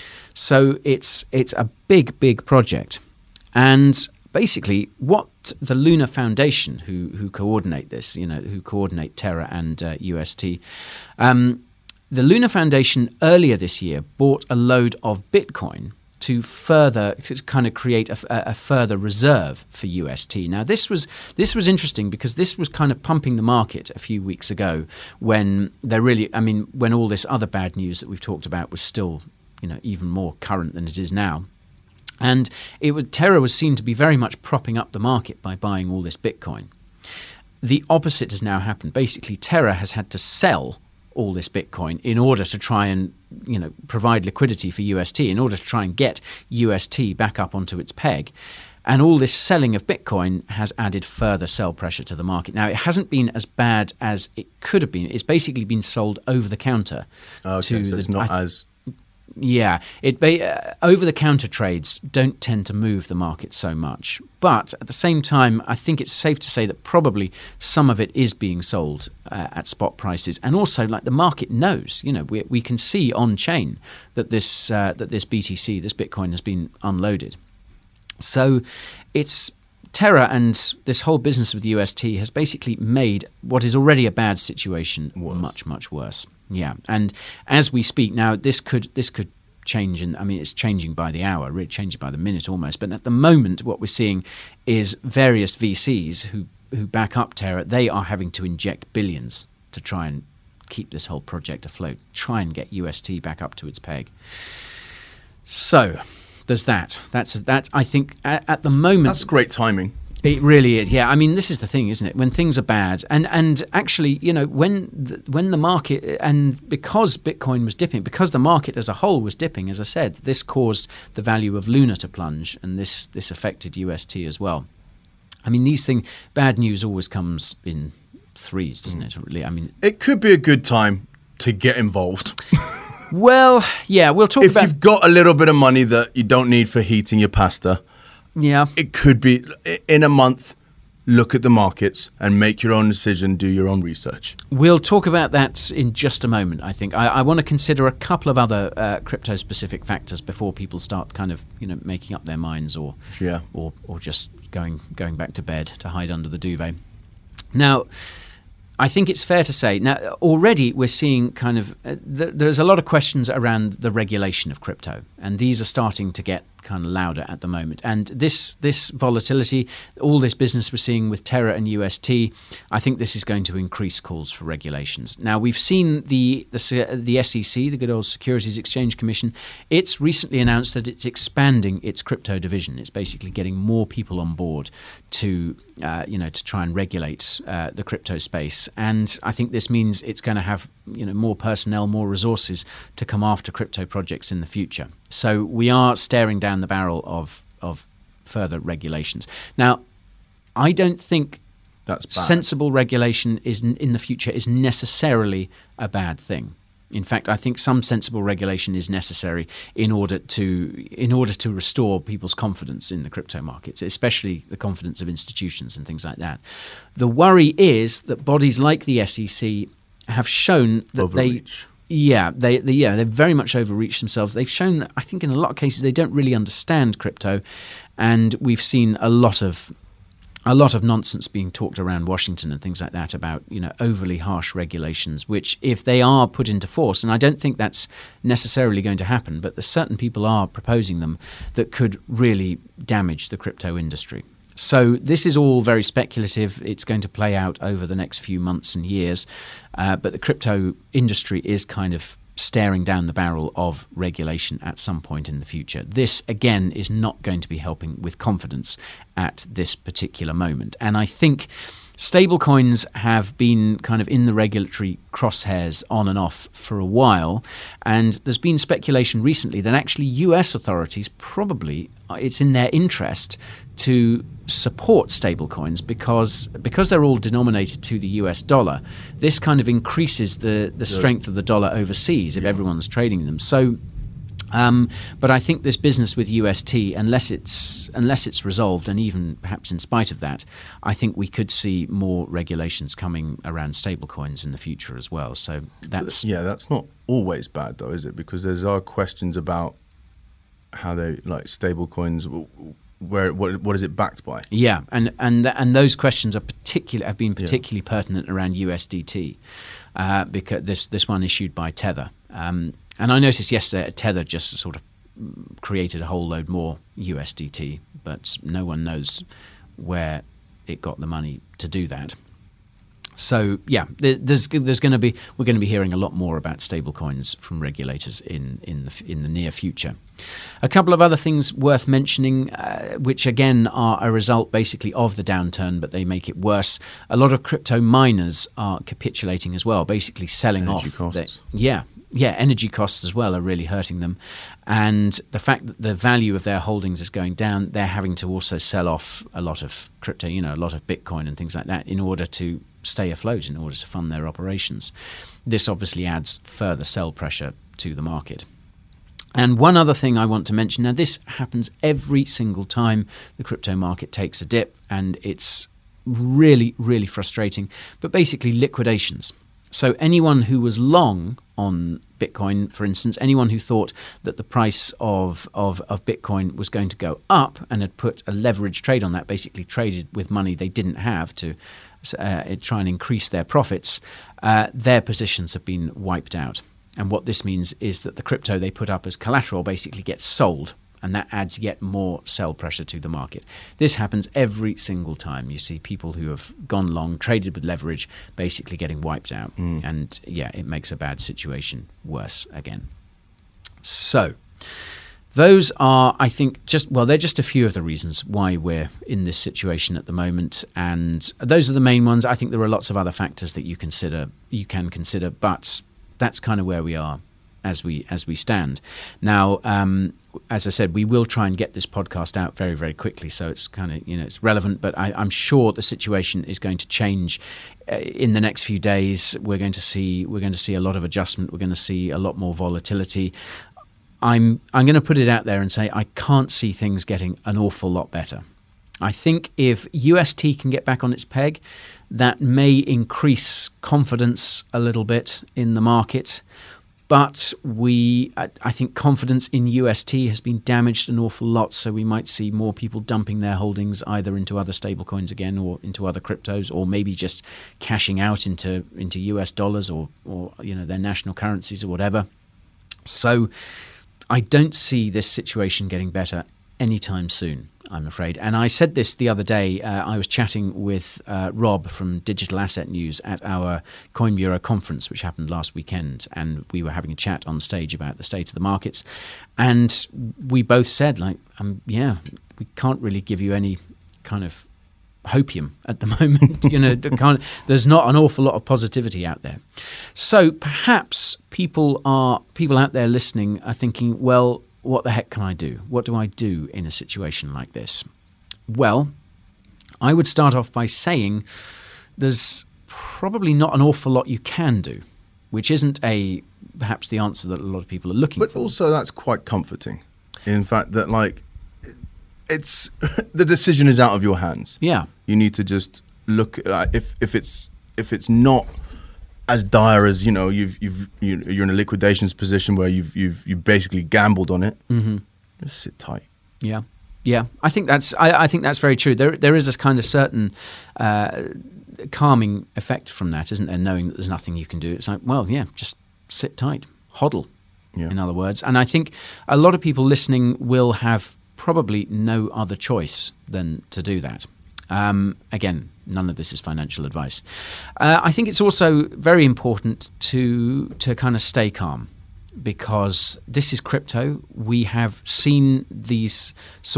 So it's a big project. And basically, what the Luna Foundation, who coordinate this, who coordinate Terra and UST, the Luna Foundation earlier this year bought a load of Bitcoin to kind of create a further reserve for UST. Now, this was interesting because this was kind of pumping the market a few weeks ago when when all this other bad news that we've talked about was still, even more current than it is now. And Terra was seen to be very much propping up the market by buying all this Bitcoin. The opposite has now happened. Basically, Terra has had to sell all this Bitcoin in order to try and provide liquidity for UST, in order to try and get UST back up onto its peg. And all this selling of Bitcoin has added further sell pressure to the market. Now, it hasn't been as bad as it could have been. It's basically been sold over the counter. Okay, so it's not as... Yeah, over-the-counter trades don't tend to move the market so much. But at the same time, I think it's safe to say that probably some of it is being sold at spot prices. And also, the market knows, we can see on-chain that this BTC, this Bitcoin, has been unloaded. So it's Terra and this whole business with UST has basically made what is already a bad situation much, much worse. Yeah, and as we speak now, this could change, and I mean it's changing by the hour, really changing by the minute almost. But at the moment, what we're seeing is various VCs who back up Terra. They are having to inject billions to try and keep this whole project afloat, try and get UST back up to its peg. So there's that. That I think at the moment that's great timing. It really is, yeah. I mean, this is the thing, isn't it? When things are bad, and actually, you know, when the market, and because Bitcoin was dipping, because the market as a whole was dipping, as I said, this caused the value of Luna to plunge, and this affected UST as well. I mean, bad news always comes in threes, doesn't it? Really, I mean, it could be a good time to get involved. Well, yeah, we'll talk about. If you've got a little bit of money that you don't need for heating your pasta. Yeah. It could be in a month, look at the markets and make your own decision, do your own research. We'll talk about that in just a moment, I think. I want to consider a couple of other crypto-specific factors before people start kind of, you know, making up their minds or just going back to bed to hide under the duvet. Now, I think it's fair to say, now already we're seeing kind of, there's a lot of questions around the regulation of crypto, and these are starting to get kind of louder at the moment. And this volatility, all this business we're seeing with Terra and UST, I think this is going to increase calls for regulations. Now, we've seen the SEC, the good old Securities Exchange Commission, it's recently announced that it's expanding its crypto division. It's basically getting more people on board to try and regulate the crypto space. And I think this means it's going to have, you know, more personnel, more resources to come after crypto projects in the future. So we are staring down the barrel of further regulations. Now, I don't think sensible regulation in the future is necessarily a bad thing. In fact, I think some sensible regulation is necessary in order to restore people's confidence in the crypto markets, especially the confidence of institutions and things like that. The worry is that bodies like the SEC have shown that they've very much overreached themselves. They've shown that I think in a lot of cases they don't really understand crypto, and we've seen a lot of nonsense being talked around Washington and things like that about, you know, overly harsh regulations, which if they are put into force, and I don't think that's necessarily going to happen, but certain people are proposing them, that could really damage the crypto industry. So this is all very speculative. It's going to play out over the next few months and years, but the crypto industry is kind of staring down the barrel of regulation at some point in the future. This, again, is not going to be helping with confidence at this particular moment. And I think stablecoins have been kind of in the regulatory crosshairs on and off for a while, and there's been speculation recently that actually US authorities probably, it's in their interest to support stablecoins because they're all denominated to the US dollar. This kind of increases the strength of the dollar overseas if everyone's trading them. So but I think this business with UST, unless it's resolved, and even perhaps in spite of that, I think we could see more regulations coming around stablecoins in the future as well. So that's not always bad though, is it? Because there's questions about how they like stablecoins. What is it backed by? Yeah, and those questions have been particularly pertinent around USDT, because this one issued by Tether. And I noticed yesterday Tether just sort of created a whole load more USDT, but no one knows where it got the money to do that. So yeah, we're going to be hearing a lot more about stablecoins from regulators in the near future. A couple of other things worth mentioning, which again are a result basically of the downturn, but they make it worse. A lot of crypto miners are capitulating as well, basically selling energy off. Costs. Energy costs as well are really hurting them. And the fact that the value of their holdings is going down, they're having to also sell off a lot of crypto, a lot of Bitcoin and things like that in order to stay afloat, in order to fund their operations. This obviously adds further sell pressure to the market. And one other thing I want to mention, now this happens every single time the crypto market takes a dip, and it's really, really frustrating, but basically liquidations. So anyone who was long on Bitcoin, for instance, anyone who thought that the price of Bitcoin was going to go up and had put a leverage trade on that, basically traded with money they didn't have to try and increase their profits, their positions have been wiped out. And what this means is that the crypto they put up as collateral basically gets sold, and that adds yet more sell pressure to the market. This happens every single time. You see people who have gone long, traded with leverage, basically getting wiped out. And yeah, it makes a bad situation worse again. So those are, I think, they're just a few of the reasons why we're in this situation at the moment. And those are the main ones. I think there are lots of other factors that you can consider, but that's kind of where we are as we stand. Now, as I said, we will try and get this podcast out very, very quickly, so it's kind of, it's relevant, but I'm sure the situation is going to change in the next few days. We're going to see a lot of adjustment. We're going to see a lot more volatility. I'm going to put it out there and say I can't see things getting an awful lot better. I think if UST can get back on its peg, that may increase confidence a little bit in the market. But I think confidence in UST has been damaged an awful lot, so we might see more people dumping their holdings either into other stablecoins again or into other cryptos, or maybe just cashing out into US dollars or their national currencies or whatever. So I don't see this situation getting better anytime soon, I'm afraid. And I said this the other day. I was chatting with Rob from Digital Asset News at our Coin Bureau conference, which happened last weekend, and we were having a chat on stage about the state of the markets. And we both said, we can't really give you any kind of hopium at the moment. There's not an awful lot of positivity out there. So perhaps people out there listening are thinking, well, what the heck can I do? What do I do in a situation like this? Well, I would start off by saying there's probably not an awful lot you can do, which isn't perhaps the answer that a lot of people are looking for. But also that's quite comforting. In fact, that it's the decision is out of your hands. Yeah. You need to just look if it's not as dire as you're in a liquidations position where you've basically gambled on it. Mm-hmm. Just sit tight. Yeah. I think that's very true. There is a kind of certain calming effect from that, isn't there? Knowing that there's nothing you can do. It's like, well, yeah, just sit tight, hodl. Yeah. In other words, and I think a lot of people listening will have probably no other choice than to do that. Again, none of this is financial advice. I think it's also very important to kind of stay calm, because this is crypto. We have seen these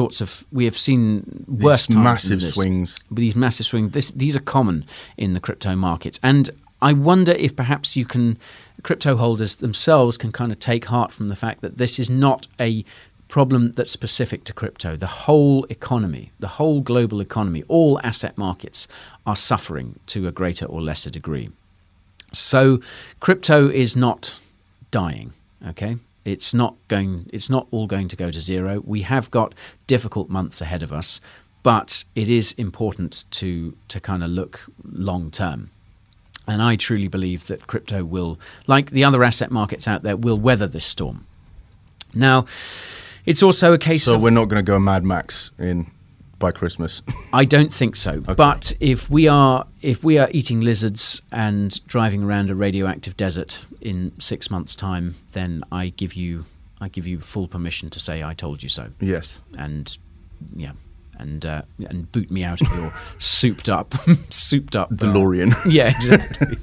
worse times, massive swings. These massive swings. These are common in the crypto markets, and I wonder if perhaps crypto holders themselves can kind of take heart from the fact that this is not a problem that's specific to crypto. The whole economy, the whole global economy, all asset markets are suffering to a greater or lesser degree. So crypto is not dying, okay? It's not all going to go to zero. We have got difficult months ahead of us, but it is important to kind of look long term. And I truly believe that crypto will, like the other asset markets out there, will weather this storm. Now, it's also a case of... So we're not going to go Mad Max by Christmas? I don't think so. Okay. But if we are eating lizards and driving around a radioactive desert in 6 months' time, then I give you full permission to say I told you so. Yes. And yeah. And boot me out of your souped up DeLorean. Yeah, exactly.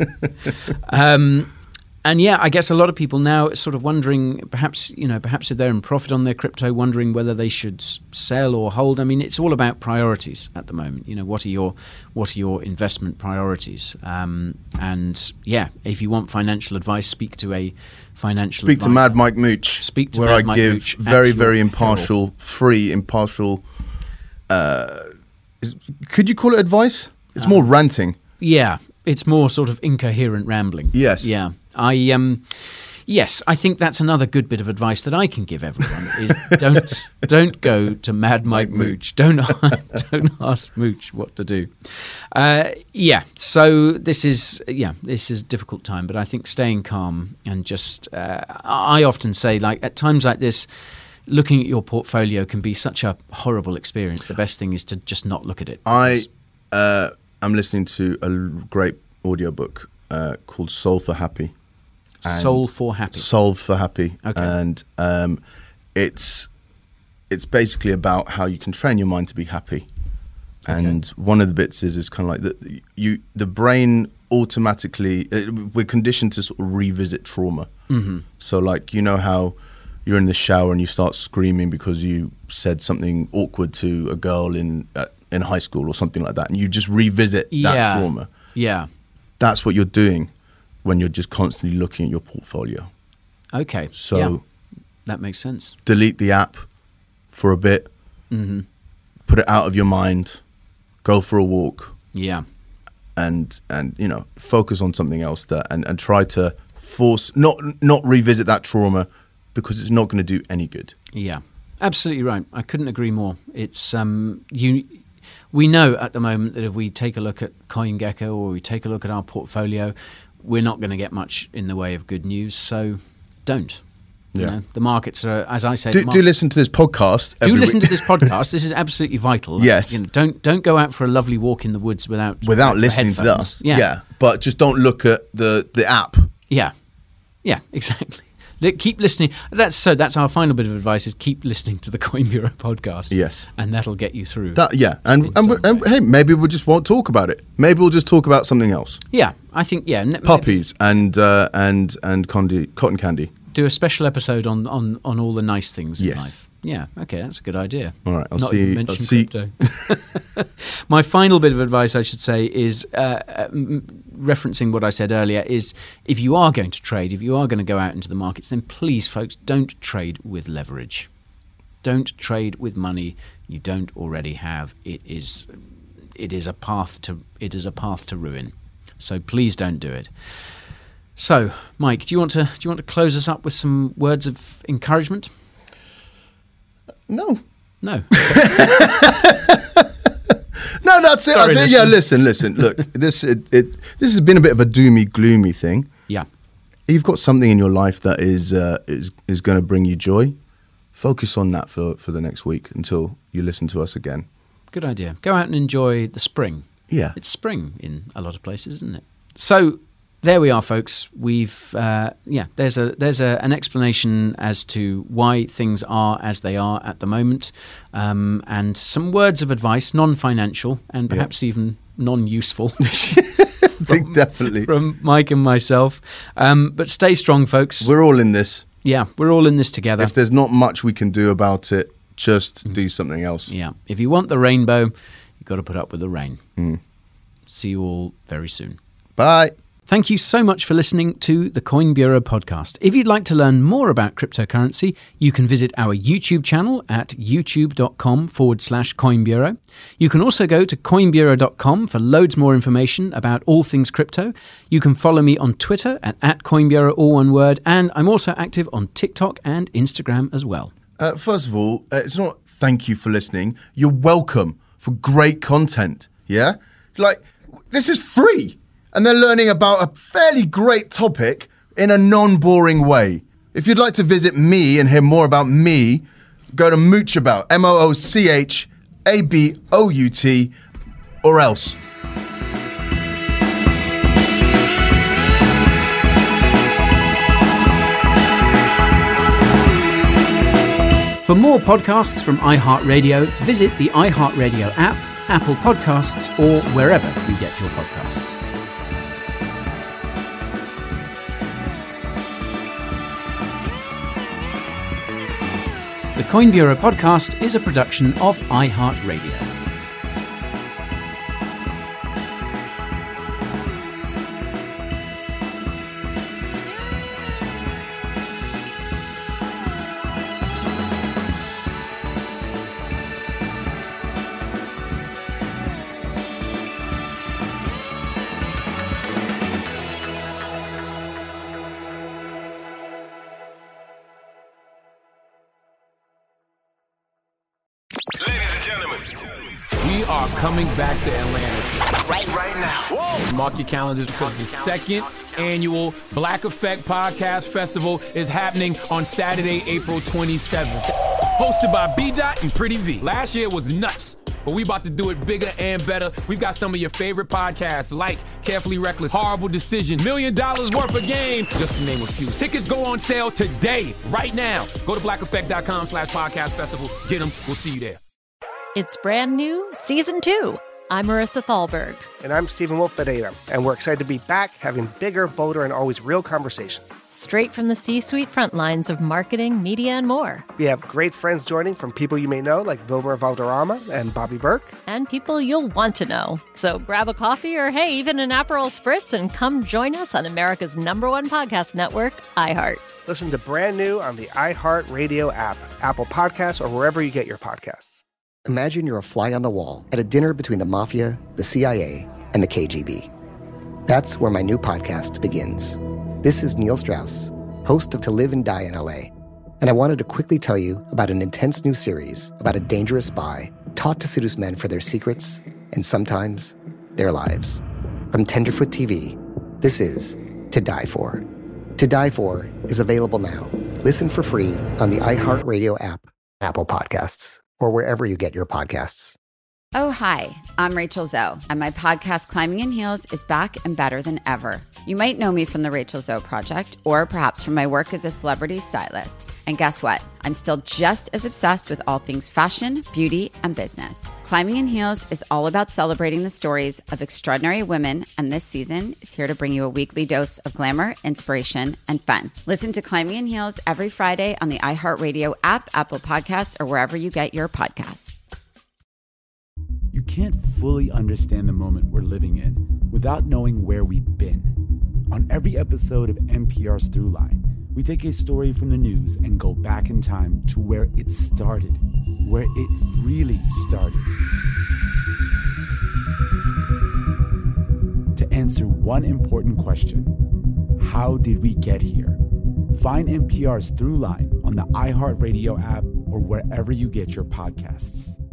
And yeah, I guess a lot of people now are sort of wondering, perhaps if they're in profit on their crypto, wondering whether they should sell or hold. I mean, it's all about priorities at the moment. What are your investment priorities? And yeah, if you want financial advice, speak to a financial advisor. To Mad Mike Mooch. Speak to where Mad I Mike give Mooch very, very impartial, free, impartial. Could you call it advice? It's more ranting. Yeah, it's more sort of incoherent rambling. Yes. Yeah. Yes, I think that's another good bit of advice that I can give everyone is don't go to Mad Mike Mooch. Don't ask Mooch what to do. So this is a difficult time, but I think staying calm and just I often say, like, at times like this, looking at your portfolio can be such a horrible experience. The best thing is to just not look at it. I'm listening to a great audiobook called Solve for Happy. Solve for Happy. Solve for Happy. Okay. And it's basically about how you can train your mind to be happy. And one of the bits is kind of like the brain automatically, we're conditioned to sort of revisit trauma. Mm-hmm. So like, you know how you're in the shower and you start screaming because you said something awkward to a girl in high school or something like that, and you just revisit that trauma. Yeah. That's what you're doing when you're just constantly looking at your portfolio. Okay. So that makes sense. Delete the app for a bit. Mm-hmm. Put it out of your mind. Go for a walk. Yeah. And focus on something else and try to force not revisit that trauma, because it's not going to do any good. Yeah. Absolutely right. I couldn't agree more. It's we know at the moment that if we take a look at CoinGecko or we take a look at our portfolio, we're not going to get much in the way of good news. So don't. You know, the markets are, as I say, do listen to this podcast. Do listen to this podcast. This is absolutely vital. Yes. Don't go out for a lovely walk in the woods without listening to us. Yeah. But just don't look at the app. Yeah. Yeah. Exactly. Keep listening. That's our final bit of advice: is keep listening to the Coin Bureau podcast. Yes, and that'll get you through. And hey, maybe we just won't talk about it. Maybe we'll just talk about something else. Yeah, I think puppies and cotton candy. Do a special episode on all the nice things in life. Yeah, okay, that's a good idea. All right, I'll see. Crypto. My final bit of advice, I should say, is referencing what I said earlier, is if you are going to trade, if you are going to go out into the markets, then please, folks, don't trade with leverage. Don't trade with money you don't already have. It is a path to ruin. So please don't do it. So, Mike, do you want to close us up with some words of encouragement? No. No. No, that's it. Sorry, listen. Look, this has been a bit of a doomy, gloomy thing. Yeah. You've got something in your life that is going to bring you joy. Focus on that for the next week until you listen to us again. Good idea. Go out and enjoy the spring. Yeah. It's spring in a lot of places, isn't it? So there we are, folks. We've there's an explanation as to why things are as they are at the moment, and some words of advice, non-financial and perhaps even non-useful. I think definitely from Mike and myself. But stay strong, folks. We're all in this. Yeah, we're all in this together. If there's not much we can do about it, just do something else. Yeah. If you want the rainbow, you've got to put up with the rain. See you all very soon. Bye. Thank you so much for listening to the Coin Bureau podcast. If you'd like to learn more about cryptocurrency, you can visit our YouTube channel at youtube.com/Coin Bureau. You can also go to coinbureau.com for loads more information about all things crypto. You can follow me on Twitter at Coin Bureau, all one word, and I'm also active on TikTok and Instagram as well. First of all, it's not thank you for listening. You're welcome for great content. Yeah? Like, this is free. And they're learning about a fairly great topic in a non-boring way. If you'd like to visit me and hear more about me, go to Moochabout, MOOCHABOUT, or else. For more podcasts from iHeartRadio, visit the iHeartRadio app, Apple Podcasts, or wherever you get your podcasts. The Coin Bureau podcast is a production of iHeartRadio. We are coming back to Atlanta. Right now. Whoa. Mark your calendars because the second annual Black Effect Podcast Festival is happening on Saturday, April 27th. Hosted by B-Dot and Pretty V. Last year was nuts, but we about to do it bigger and better. We've got some of your favorite podcasts like Carefully Reckless, Horrible Decision, $1 million worth of game, just to name a few. Tickets go on sale today, right now. Go to blackeffect.com/podcast festival. Get them. We'll see you there. It's brand new, Season 2. I'm Marissa Thalberg. And I'm Stephen Wolf Bedeta, and we're excited to be back having bigger, bolder, and always real conversations. Straight from the C-suite front lines of marketing, media, and more. We have great friends joining from people you may know, like Wilmer Valderrama and Bobby Burke. And people you'll want to know. So grab a coffee or, hey, even an Aperol Spritz and come join us on America's #1 podcast network, iHeart. Listen to brand new on the iHeart Radio app, Apple Podcasts, or wherever you get your podcasts. Imagine you're a fly on the wall at a dinner between the mafia, the CIA, and the KGB. That's where my new podcast begins. This is Neil Strauss, host of To Live and Die in LA, and I wanted to quickly tell you about an intense new series about a dangerous spy taught to seduce men for their secrets and sometimes their lives. From Tenderfoot TV, this is To Die For. To Die For is available now. Listen for free on the iHeartRadio app, Apple Podcasts, or wherever you get your podcasts. Oh, hi, I'm Rachel Zoe, and my podcast, Climbing in Heels, is back and better than ever. You might know me from the Rachel Zoe Project, or perhaps from my work as a celebrity stylist. And guess what? I'm still just as obsessed with all things fashion, beauty, and business. Climbing in Heels is all about celebrating the stories of extraordinary women, and this season is here to bring you a weekly dose of glamour, inspiration, and fun. Listen to Climbing in Heels every Friday on the iHeartRadio app, Apple Podcasts, or wherever you get your podcasts. You can't fully understand the moment we're living in without knowing where we've been. On every episode of NPR's Throughline, we take a story from the news and go back in time to where it started, where it really started. To answer one important question: how did we get here? Find NPR's Throughline on the iHeartRadio app or wherever you get your podcasts.